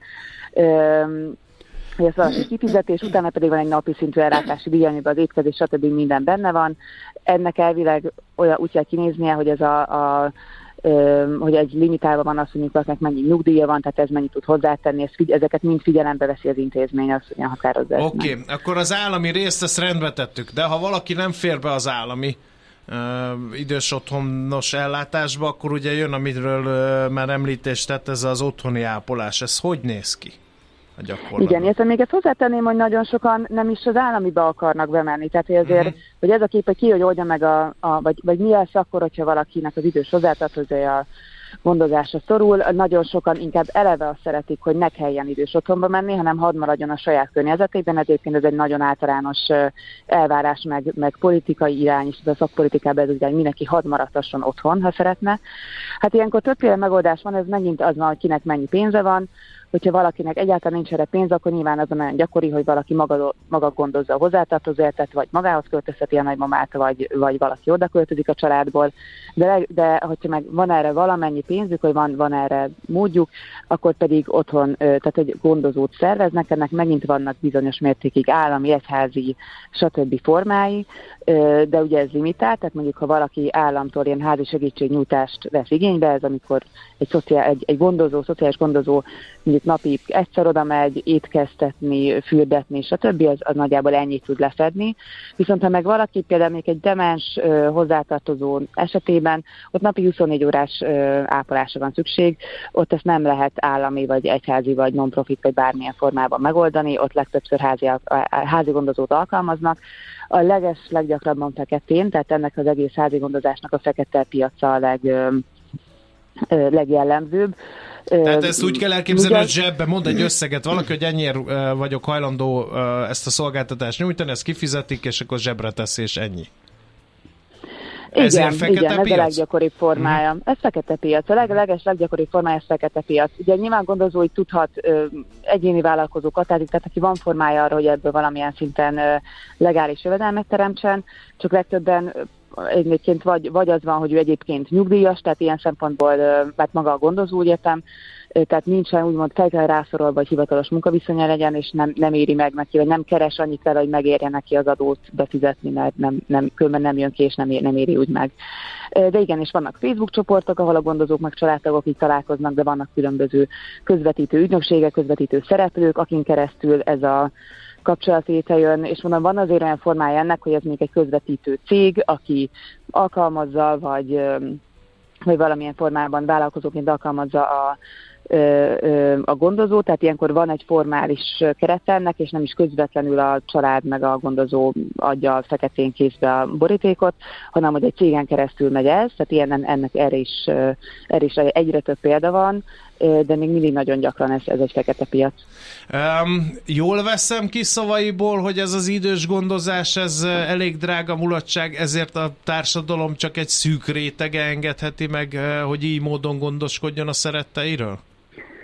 H: Hogy ez valaki kifizetés, utána pedig van egy napi szintű ellátási díj, amiben az étkezés, stb. Minden benne van. Ennek elvileg olyan úgy kell kinéznie, hogy ez a, a ö, hogy egy limitálva van az, hogy valakinek mennyi nyugdíja van, tehát ez mennyit tud hozzátenni, ezt, ezeket mind figyelembe veszi az intézmény, az olyan határozza.
G: Oké, okay. Akkor az állami részt ezt rendbe tettük, de ha valaki nem fér be az állami Uh, idős otthonos ellátásba, akkor ugye jön, amiről uh, már említést tett, ez az otthoni ápolás. Ez hogy néz ki a gyakorlatban?
H: Igen, értem, még ezt hozzátenném, hogy nagyon sokan nem is az államiba akarnak bemenni, tehát hogy azért, uh-huh. hogy ez a kép, hogy ki, hogy oldja meg a, a vagy, vagy mi lesz akkor, hogyha valakinek az idős hozzátartozója gondozásra szorul. Nagyon sokan inkább eleve azt szeretik, hogy ne kelljen idős otthonba menni, hanem hadd maradjon a saját környezetében. Egyébként ez egy nagyon általános elvárás, meg, meg politikai irány is, a szakpolitikában ez ugye mindenki hadd maradhasson otthon, ha szeretne. Hát ilyenkor többféle megoldás van, ez megint az van, hogy kinek mennyi pénze van. Hogyha valakinek egyáltalán nincs erre pénz, akkor nyilván az nagyon gyakori, hogy valaki maga, maga gondozza a hozzátartozót, vagy magához költözteti a nagymamát, vagy, vagy valaki oda költözik a családból. De, de hogyha meg van erre valamennyi pénzük, hogy van, van erre módjuk, akkor pedig otthon, tehát egy gondozót szerveznek, ennek megint vannak bizonyos mértékig állami, egyházi, stb. Formái, de ugye ez limitált, tehát mondjuk ha valaki államtól ilyen házi segítségnyújtást vesz igénybe, ez amikor egy, szociál, egy, egy gondozó, szociális gondozó mondjuk napi egyszer oda megy, étkeztetni, fürdetni, stb. Az, az nagyjából ennyit tud lefedni. Viszont ha meg valaki például még egy demens ö, hozzátartozó esetében, ott napi huszonnégy órás ö, ápolásra van szükség, ott ezt nem lehet állami, vagy egyházi, vagy non-profit, vagy bármilyen formában megoldani, ott legtöbbször házi, házi gondozót alkalmaznak. A leges, leggyakrabban feketén, tehát ennek az egész házi gondozásnak a fekete piaca a leg, ö, ö, legjellemzőbb.
G: Tehát ezt úgy kell elképzelni, hogy zsebbe mond egy összeget valaki, hogy ennyiért vagyok hajlandó ezt a szolgáltatást nyújtani, ezt kifizetik, és akkor zsebre teszi, és ennyi. Ez
H: igen,
G: fekete
H: igen,
G: piac?
H: ez a leggyakoribb formája. Mm. Ez fekete piac. A leg, leges, leggyakoribb formája, ez fekete piac. Ugye nyilván gondozói tudhat ö, egyéni vállalkozókat, tehát aki van formája arra, hogy ebből valamilyen szinten ö, legális jövedelmet teremtsen, csak legtöbben egyébként vagy, vagy az van, hogy ő egyébként nyugdíjas, tehát ilyen szempontból, mert maga a gondozó, úgy értem, tehát nincsen úgymond fejtel rászorolva, vagy hivatalos munkaviszonya legyen, és nem, nem éri meg neki, vagy nem keres annyit vele, hogy megérje neki az adót befizetni, mert nem, nem, különben nem jön ki, és nem, ér, nem éri úgy meg. De igen, és vannak Facebook csoportok, ahol a gondozók meg családtagok így találkoznak, de vannak különböző közvetítő ügynökségek, közvetítő szereplők, akin keresztül ez a kapcsolat létrejön, és mondom, van azért olyan formája ennek, hogy ez még egy közvetítő cég, aki alkalmazza, vagy, vagy valamilyen formában vállalkozóként alkalmazza a, a gondozó, tehát ilyenkor van egy formális kerete ennek, és nem is közvetlenül a család meg a gondozó adja a feketén kézbe a borítékot, hanem hogy egy cégen keresztül megy ez, tehát ilyen, ennek erre is, erre is egyre több példa van, de még mindig nagyon gyakran ez, ez egy fekete piac.
G: Um, jól veszem ki szavaiból, hogy ez az idős gondozás, ez elég drága mulatság, ezért a társadalom csak egy szűk rétege engedheti meg, hogy így módon gondoskodjon a szeretteiről?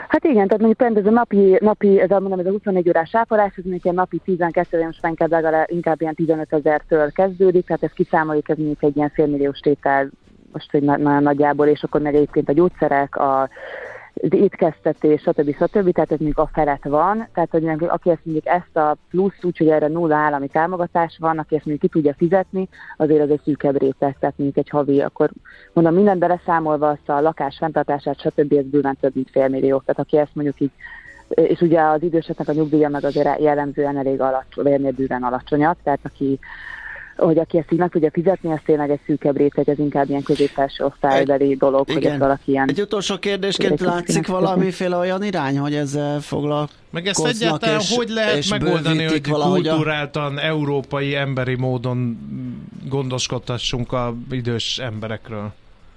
H: Hát igen, tehát mondjuk például ez a napi, napi ez a, mondom, ez a huszonnégy órás ápolás, ez mondjuk ilyen napi tizenkettő, most már inkább, legalább, inkább ilyen tizenöt ezertől kezdődik, tehát ezt kiszámoljuk, ez mondjuk egy ilyen félmilliós tétel, most egy nagyon nagyjából, és akkor meg egyébként a gyógyszerek, a az étkeztetés, stb. stb. Tehát ez mondjuk a felett van, tehát hogy aki ezt mondjuk ezt a plusz, úgyhogy erre nulla állami támogatás van, aki ezt mondjuk ki tudja fizetni, azért az egy szűkebb réteg, tehát mondjuk egy havi, akkor mondom, minden beleszámolva azt a lakás fenntartását, stb. Ez bőven több mint félmillió, tehát aki ezt mondjuk így, és ugye az időseknek a nyugdíja meg azért jellemzően elég alacsony, vagy ennél bőven alacsonyabb, tehát aki hogy aki ezt így meg tudja fizetni, az tényleg egy szűkebb réteg, ez inkább ilyen közép-felső osztálybeli dolog, igen. Hogy ez valaki ilyen...
F: Egy utolsó kérdésként látszik valamiféle olyan irány, hogy ezzel foglalkoznak,
G: meg ezt egyáltalán
F: és,
G: hogy lehet
F: és
G: megoldani, hogy kulturáltan,
F: a...
G: európai, emberi módon gondoskodhassunk az idős emberekről?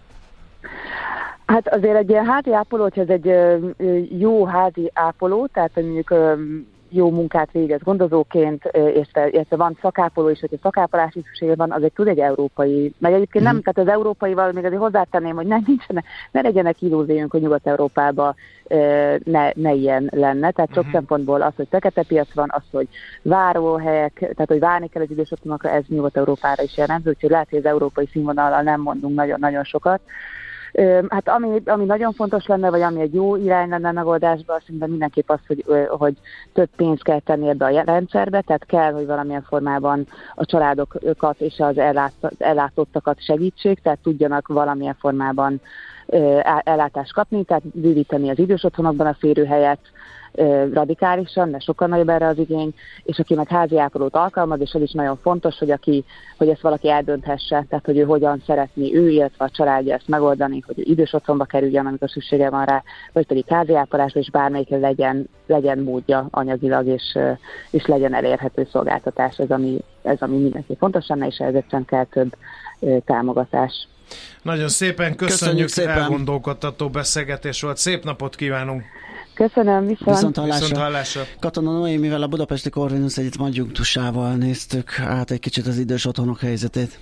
H: Hát azért egy ilyen házi ápoló, hogyha ez egy jó házi ápoló, tehát mondjuk jó munkát végez gondozóként, és van szakápoló is, hogyha szakápolási szüksége van, az egy tud egy európai, meg egyébként nem, tehát az európaival még azért hozzátenném, hogy nem, nincsenek, ne legyenek illúziónk, hogy Nyugat-Európában ne, ne ilyen lenne, tehát sok uh-huh. szempontból az, hogy fekete piac van, az, hogy váróhelyek, tehát hogy várni kell az idős otthonokra, ez Nyugat-Európára is jellemző, úgyhogy lehet, hogy az európai színvonallal nem mondunk nagyon-nagyon sokat. Hát ami, ami nagyon fontos lenne, vagy ami egy jó irány lenne a megoldásban, szerintem mindenképp az, hogy, hogy több pénzt kell tenni ebbe a rendszerbe, tehát kell, hogy valamilyen formában a családokat és az ellát, ellátottakat segítsék, tehát tudjanak valamilyen formában ellátást kapni, tehát bővíteni az idős otthonokban a férőhelyet, radikálisan, de sokkal nagyobb erre az igény, és aki meg házi ápolót alkalmaz, és az is nagyon fontos, hogy, aki, hogy ezt valaki eldönthesse, tehát hogy ő hogyan szeretné ő, illetve a családja ezt megoldani, hogy ő idős otthonba kerüljön, amikor szüksége van rá, vagy pedig házi ápolásba, és bármelyikre legyen, legyen módja anyagilag, és, és legyen elérhető szolgáltatás, ez ami, ez ami mindenki fontos lenne, és ezért sem kell több támogatás.
G: Nagyon szépen köszönjük, köszönjük szépen. Elgondolkodtató beszélgetés volt, szép napot kívánunk!
H: Köszönöm, viszont.
F: Viszont hallásra.
G: Viszont hallásra.
F: Katona Noémivel, a Budapesti Corvinus együtt adjunktusával néztük át egy kicsit az idős otthonok helyzetét.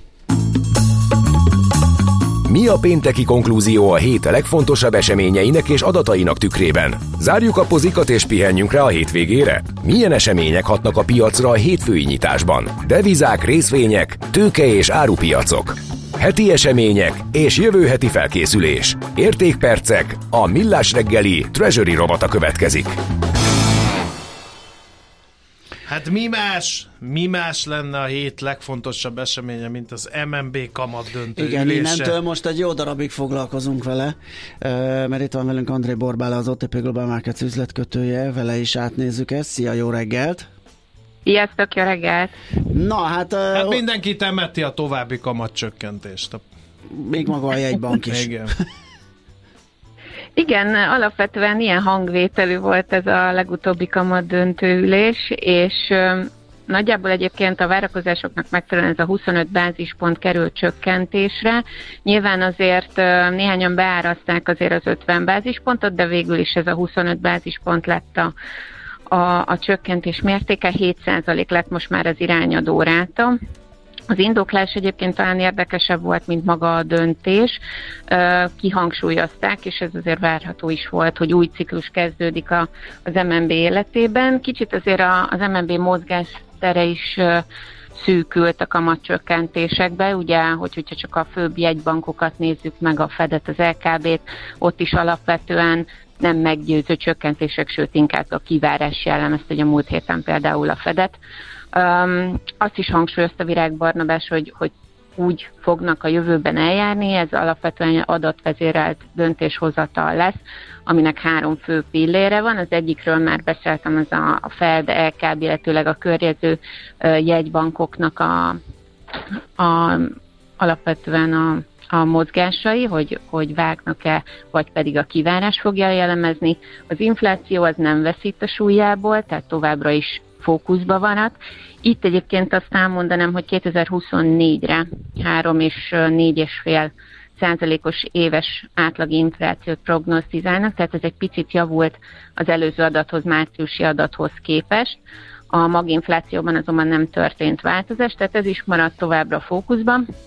A: Mi a pénteki konklúzió a hét legfontosabb eseményeinek és adatainak tükrében? Zárjuk a pozikat és pihenjünk rá a hétvégére? Milyen események hatnak a piacra a hétfői nyitásban? Devizák, részvények, tőke és árupiacok. Heti események és jövő heti felkészülés. Értékpercek, a Millás reggeli Treasury rovata következik.
G: Hát mi más, mi más lenne a hét legfontosabb eseménye, mint az em en bé kamat döntő
F: Igen,
G: ülése.
F: innentől most egy jó darabig foglalkozunk vele, mert itt van velünk André Borbála, az o té pé Global Markets üzletkötője, vele is átnézzük ezt. Szia, jó reggelt!
I: Sziasztok, jó reggelt!
F: Na, hát...
G: Hát uh, mindenki temeti a további kamatcsökkentést.
F: Még maga a jegybank is.
G: Igen.
I: Igen, alapvetően ilyen hangvételű volt ez a legutóbbi kamat döntőülés, és ö, nagyjából egyébként a várakozásoknak megfelelően ez a huszonöt bázispont kerül csökkentésre. Nyilván azért ö, néhányan beárazták azért az ötven bázispontot, de végül is ez a huszonöt bázispont lett a A, a csökkentés mértéke, hét százalék lett most már az irányadó ráta. Az indoklás egyébként talán érdekesebb volt, mint maga a döntés. Kihangsúlyozták, és ez azért várható is volt, hogy új ciklus kezdődik a, az em en bé életében. Kicsit azért a, az em en bé mozgástere is szűkült a kamatcsökkentésekbe, ugye, hogy, hogyha csak a főbb jegybankokat nézzük meg, a Fedet, az el ká bét, ott is alapvetően nem meggyőző csökkentések, sőt inkább a kivárás jellemezte, hogy a múlt héten például a Fedet. Um, azt is hangsúlyozta Virág Barnabás, hogy, hogy úgy fognak a jövőben eljárni, ez alapvetően adatvezérelt döntéshozatal lesz, aminek három fő pillére van. Az egyikről már beszéltem, az a, a Fed, el ká bé, illetőleg a környező uh, jegybankoknak a, a, alapvetően a a mozgásai, hogy, hogy vágnak-e, vagy pedig a kivárás fogja jellemezni. Az infláció az nem veszít a súlyából, tehát továbbra is fókuszba vannak. Itt egyébként azt elmondanám, hogy kétezer-huszonnégyre három és négy és fél százalékos éves átlag inflációt prognosztizálnak, tehát ez egy picit javult az előző adathoz, márciusi adathoz képest. A maginflációban azonban nem történt változás, tehát ez is maradt továbbra fókuszban.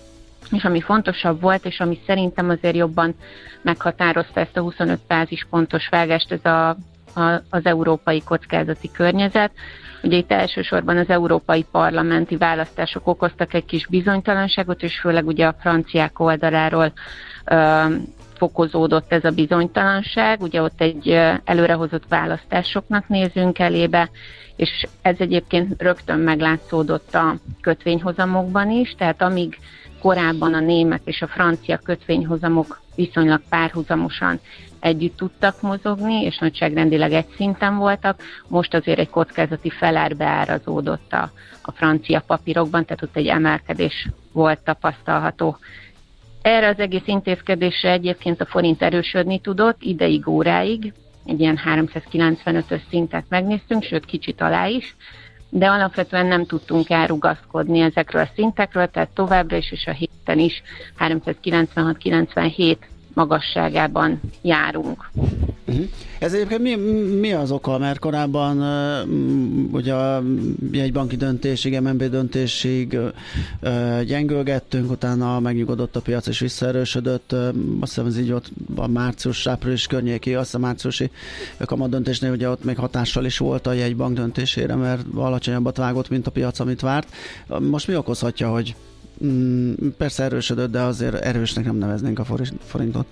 I: és ami fontosabb volt, és ami szerintem azért jobban meghatározta ezt a huszonöt bázispontos vágást, ez a, a, az európai kockázati környezet. Ugye itt elsősorban az európai parlamenti választások okoztak egy kis bizonytalanságot, és főleg ugye a franciák oldaláról ö, fokozódott ez a bizonytalanság. Ugye ott egy előrehozott választásoknak nézünk elébe, és ez egyébként rögtön meglátszódott a kötvényhozamokban is, tehát amíg korábban a német és a francia kötvényhozamok viszonylag párhuzamosan együtt tudtak mozogni, és nagyságrendileg egy szinten voltak, most azért egy kockázati felár beárazódott a, a francia papírokban, tehát ott egy emelkedés volt tapasztalható. Erre az egész intézkedésre egyébként a forint erősödni tudott, ideig óráig, egy ilyen háromszázkilencvenötös szintet megnéztünk, sőt kicsit alá is, de alapvetően nem tudtunk elrugaszkodni ezekről a szintekről, tehát továbbra is, és a héten is háromszázkilencvenhat kilencvenhét magasságában járunk.
F: Uh-huh. Ez egyébként mi, mi az oka? Mert korábban uh, ugye a jegybanki döntésig, em en bé döntésig uh, gyengülgettünk, utána megnyugodott a piac és visszaerősödött. Uh, azt hiszem ez így ott a március-április környéki, azt a márciusi kamat döntésnél ugye ott még hatással is volt a jegybank döntésére, mert alacsonyabbat vágott, mint a piac, amit várt. Uh, most mi okozhatja, hogy mm, persze erősödött, de azért erősnek nem neveznénk a forintot?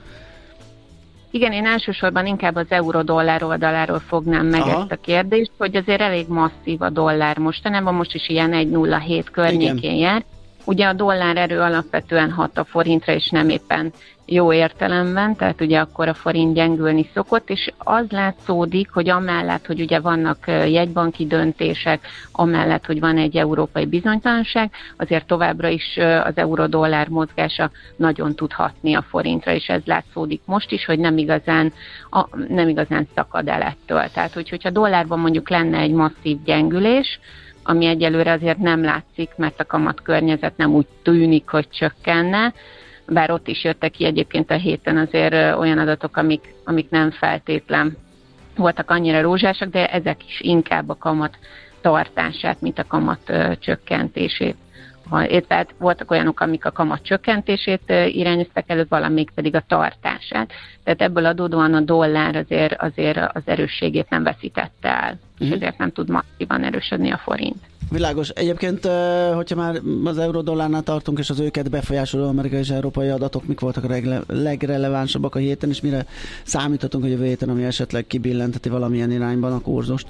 I: Igen, én elsősorban inkább az euró-dollár oldaláról fognám meg Aha. ezt a kérdést, hogy azért elég masszív a dollár mostanában, most is ilyen egy nulla hét környékén Igen. jár. Ugye a dollár erő alapvetően hat a forintra, és nem éppen jó értelemben, tehát ugye akkor a forint gyengülni szokott, és az látszódik, hogy amellett, hogy ugye vannak jegybanki döntések, amellett, hogy van egy európai bizonytalanság, azért továbbra is az euró-dollár mozgása nagyon tud hatni a forintra, és ez látszódik most is, hogy nem igazán, a, nem igazán szakad el ettől. Tehát, hogy, hogyha dollárban mondjuk lenne egy masszív gyengülés, ami egyelőre azért nem látszik, mert a kamatkörnyezet nem úgy tűnik, hogy csökkenne, bár ott is jöttek ki egyébként a héten azért olyan adatok, amik, amik nem feltétlen voltak annyira rózsásak, de ezek is inkább a kamat tartását, mint a kamat ö, csökkentését. Tehát voltak olyanok, amik a kamat csökkentését irányoztak elő, valamik pedig a tartását. Tehát ebből adódóan a dollár azért, azért az erősségét nem veszítette el, és uh-huh. ezért nem tud masszívan erősödni a forint.
F: Világos. Egyébként, hogyha már az euró-dollárnál tartunk, és az őket befolyásoló amerikai és európai adatok, mik voltak a regle- legrelevánsabbak a héten, és mire számíthatunk a jövő héten, ami esetleg kibillenteti valamilyen irányban a kurzust?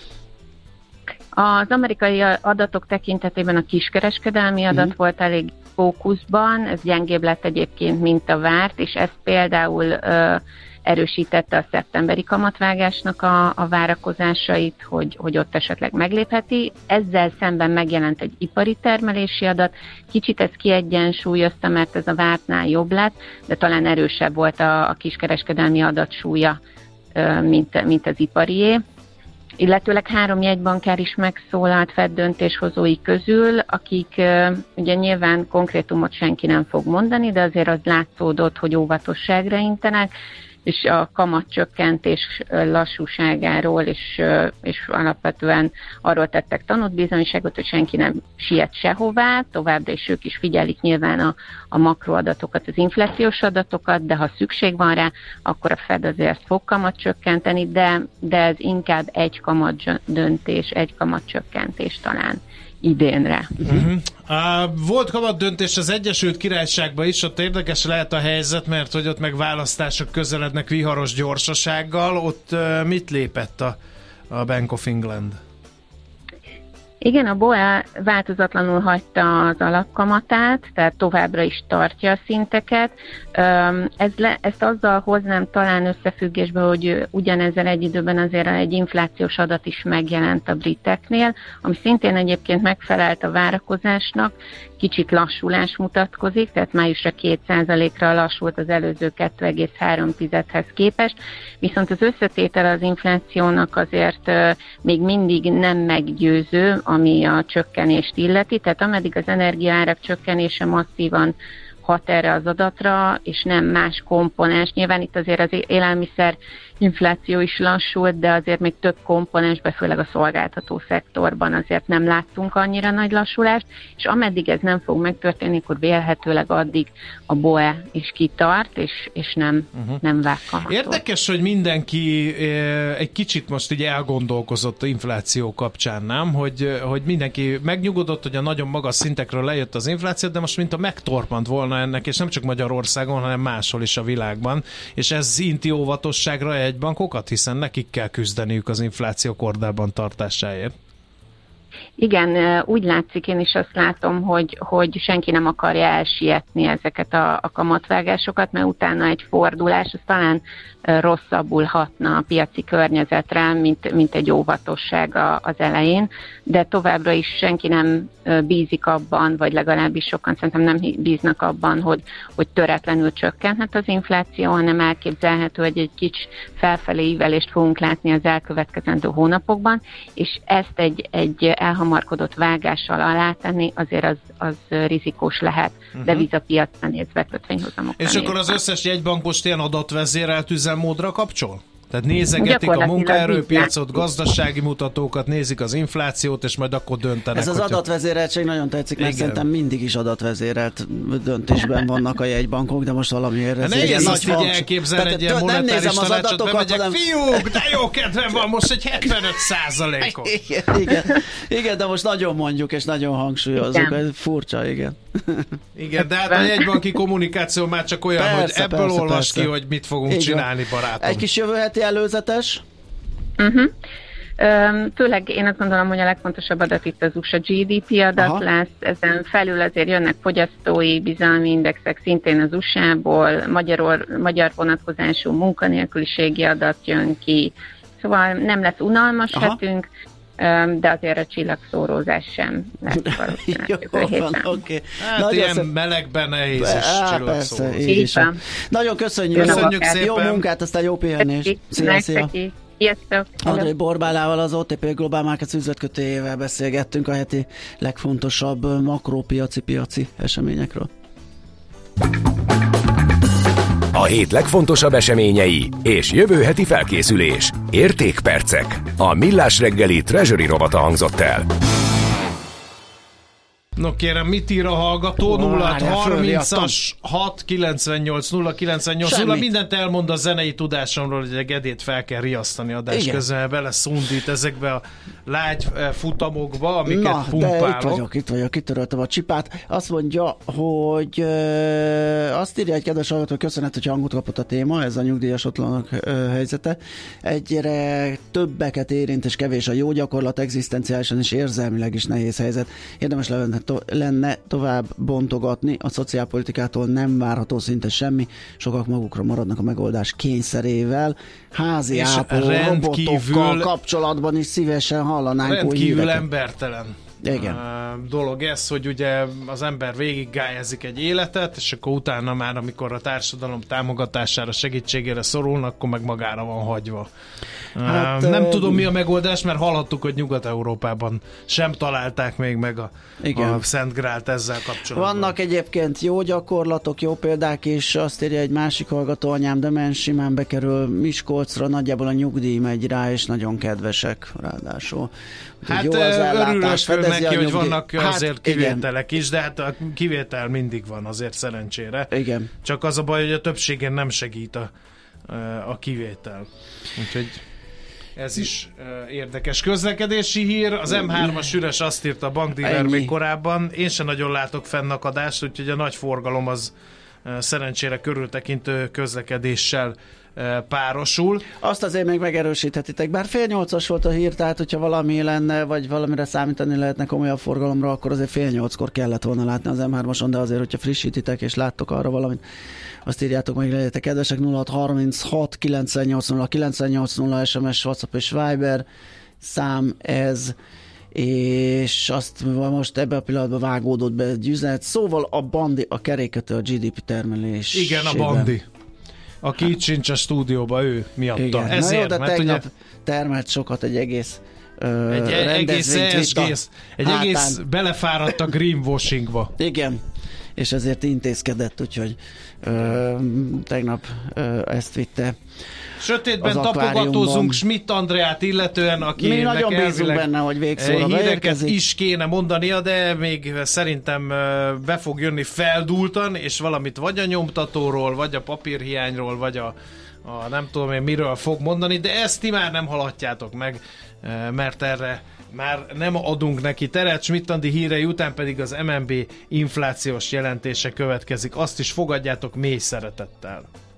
I: Az amerikai adatok tekintetében a kiskereskedelmi adat uh-huh. volt elég fókuszban, ez gyengébb lett egyébként, mint a várt, és ez például ö, erősítette a szeptemberi kamatvágásnak a, a várakozásait, hogy, hogy ott esetleg meglépheti. Ezzel szemben megjelent egy ipari termelési adat, kicsit ez kiegyensúlyozta, mert ez a vártnál jobb lett, de talán erősebb volt a, a kiskereskedelmi adat súlya, ö, mint, mint az iparié. Illetőleg három jegybankár is megszólalt Fed döntéshozói közül, akik uh, ugye nyilván konkrétumot senki nem fog mondani, de azért az látszódott, hogy óvatosságra intenek, és a kamatcsökkentés lassúságáról, és, és alapvetően arról tettek tanúbizonyságot, hogy senki nem siet sehová, továbbra is ők is figyelik nyilván a, a makroadatokat, az inflációs adatokat, de ha szükség van rá, akkor a Fed azért fog kamatcsökkenteni, de, de ez inkább egy kamatdöntés, egy kamatcsökkentés talán idénre.
G: Uh-huh. Uh, volt kamat döntés az Egyesült Királyságban is, ott érdekes lehet a helyzet, mert hogy ott meg választások közelednek viharos gyorsasággal, ott uh, mit lépett a, a Bank of England?
I: Igen, a bé o e változatlanul hagyta az alapkamatát, tehát továbbra is tartja a szinteket. Ez le, ezt azzal hoznám talán összefüggésbe, hogy ugyanezzel egy időben azért egy inflációs adat is megjelent a briteknél, ami szintén egyébként megfelelt a várakozásnak, kicsit lassulás mutatkozik, tehát májusra két százalékra lassult az előző kettő egész három tizedhez képest, viszont az összetétel az inflációnak azért még mindig nem meggyőző, ami a csökkenést illeti, tehát ameddig az energiaárak csökkenése masszívan hat erre az adatra, és nem más komponens. Nyilván itt azért az élelmiszer infláció is lassult, de azért még több komponensben, főleg a szolgáltató szektorban azért nem láttunk annyira nagy lassulást, és ameddig ez nem fog megtörténni, akkor vélhetőleg addig a bé o e is kitart, és, és nem, uh-huh. nem vág kamatot.
G: Érdekes, hogy mindenki eh, egy kicsit most így elgondolkozott a infláció kapcsán, nem? Hogy, hogy mindenki megnyugodott, hogy a nagyon magas szintekről lejött az infláció, de most mint a megtorpant volna ennek, és nem csak Magyarországon, hanem máshol is a világban, és ez inti óvatosságra egy bankokat, hiszen nekik kell küzdeniük az infláció kordában tartásáért.
I: Igen, úgy látszik, én is azt látom, hogy, hogy senki nem akarja elsietni ezeket a, a kamatvágásokat, mert utána egy fordulás, az talán rosszabbul hatna a piaci környezetre, mint, mint egy óvatosság az elején, de továbbra is senki nem bízik abban, vagy legalábbis sokan szerintem nem bíznak abban, hogy, hogy töretlenül csökkenhet az infláció, hanem elképzelhető, hogy egy kicsi felfelé ívelést fogunk látni az elkövetkezendő hónapokban, és ezt egy, egy elhamarkodott vágással alátenni, azért az, az rizikós lehet, uh-huh. devizapiacra nézve, kötvényhozamokra
G: És
I: nézve.
G: akkor az összes jegybank most ilyen adatvezérelt üzemmódra kapcsol? Tehát nézegetik a munkaerőpiacot, gazdasági mutatókat, nézik az inflációt, és majd akkor döntenek.
F: Ez az
G: hogyha...
F: adatvezéreltség nagyon tetszik, mert
G: igen.
F: szerintem mindig is adatvezérelt döntésben vannak a jegybankok, de most valamiért ez
G: nehéz
F: igen,
G: azt így elképzelni egy ilyen monetáris tanácsot, bemegyek, hanem... fiúk, de jó kedvem van, most egy hetvenöt százalékot.
F: Igen, igen, igen, de most nagyon mondjuk, és nagyon hangsúlyozzuk, ez furcsa, igen.
G: Igen, de hát a jegybanki kommunikáció már csak olyan, persze, hogy ebből persze, olvas persze. ki, hogy mit fogunk igen. csinálni, barátom.
F: Egy kis jövő heti előzetes?
I: Uh-huh. Főleg én azt gondolom, hogy a legfontosabb adat itt az u es á gé dé pé adat Aha. lesz, ezen felül azért jönnek fogyasztói bizalmi indexek szintén az u es á-ból, magyar, magyar vonatkozású munkanélküliségi adat jön ki, szóval nem lesz unalmas Aha. hetünk, de azért a csillagszórózás sem lesz valószínűleg.
F: Jó van, oké.
G: Hát Nagyon ilyen szép... melegben nehéz is csillagszórós.
F: Nagyon köszönjük,
G: köszönjük szépen.
F: Jó munkát, aztán jó pihenést. Szia, szia.
I: Sziasztok!
F: Andrei Borbálával, az o té pé Global Markets üzletkötőjével beszélgettünk a heti legfontosabb makrópiaci piaci eseményekről.
A: A hét legfontosabb eseményei és jövő heti felkészülés. Értékpercek. A Millás reggeli Treasury rovata hangzott el.
G: No kérem, mit ír a hallgató? nulla harmincas hat kilencvennyolc nulla kilencvennyolc nulla mindent elmond a zenei tudásomról, hogy a Gedét fel kell riasztani adás közben, bele szundít ezekbe a lágy futamokba, amiket Na, pumpálok.
F: De itt vagyok, itt vagyok, kitöröltem a csipát. Azt mondja, hogy ö, azt írja egy kedves hallgató, hogy köszönet, hogy hangot kapott a téma, ez a nyugdíjas otthonok ö, helyzete. Egyre többeket érint, és kevés a jó gyakorlat, egzisztenciálisan és érzelmileg is nehéz helyzet. Érdemes lenne To- lenne tovább bontogatni, a szociálpolitikától nem várható szinte semmi, sokak magukra maradnak a megoldás kényszerével. Házi és ápoló robotokkal kapcsolatban is szívesen hallanánk
G: rendkívül
F: új híreket.
G: embertelen
F: Igen.
G: dolog ez, hogy ugye az ember végiggályázik egy életet, és akkor utána már, amikor a társadalom támogatására, segítségére szorulnak, akkor meg magára van hagyva. Hát, nem uh, tudom, mi a megoldás, mert hallhattuk, hogy Nyugat-Európában sem találták még meg a, a Szent Grált ezzel kapcsolatban.
F: Vannak egyébként jó gyakorlatok, jó példák is, azt írja egy másik hallgató, anyám demens, simán bekerül Miskolcra, nagyjából a nyugdíj megy rá, és nagyon kedvesek ráadásul.
G: Hát jó az örülök neki, hogy vannak hát, azért kivételek igen. is, de hát a kivétel mindig van azért szerencsére.
F: Igen.
G: Csak az a baj, hogy a többségen nem segít a, a kivétel. Úgyhogy ez is uh, érdekes közlekedési hír. Az em hármas üres, azt írta a bankdíler még korábban. Én sem nagyon látok fennakadást, úgyhogy a nagy forgalom az uh, szerencsére körültekintő közlekedéssel uh, párosul.
F: Azt azért még megerősíthetitek, bár fél nyolcas volt a hír, tehát hogyha valami lenne, vagy valamire számítani lehetne komolyabb forgalomra, akkor azért fél nyolckor kellett volna látni az em hármason, de azért, hogyha frissítitek és láttok arra valamit, azt írjátok meg, legyetek kedvesek, nulla hat harminchat kilencvennyolc nulla kilencvennyolc nulla es em es, WhatsApp és Viber szám ez, és azt most ebben a pillanatban vágódott be egy üzenet. Szóval a Bandi, a kerékkötő a gé dé pé termelés.
G: Igen, a Bandi. Aki hát. Itt sincs a stúdióban, ő miatta. Igen. Ezért,
F: Na jó, de
G: mert
F: tegnap
G: ugye...
F: termelt sokat egy egész uh,
G: egy egész, egész, egy egész belefáradt a greenwashingba.
F: Igen. és ezért intézkedett, úgyhogy ö, tegnap ö, ezt vitte.
G: Sötétben tapogatózunk Schmidt Andreát illetően, aki
F: mi nagyon bízunk benne, hogy végszóra
G: híreket is kéne mondania, de még szerintem be fog jönni feldúltan, és valamit vagy a nyomtatóról, vagy a papírhiányról, vagy a, a nem tudom én miről fog mondani, de ezt ti már nem hallhatjátok meg, mert erre már nem adunk neki teret. Schmidt Andi hírei után pedig az em en bé inflációs jelentése következik. Azt is fogadjátok mély szeretettel.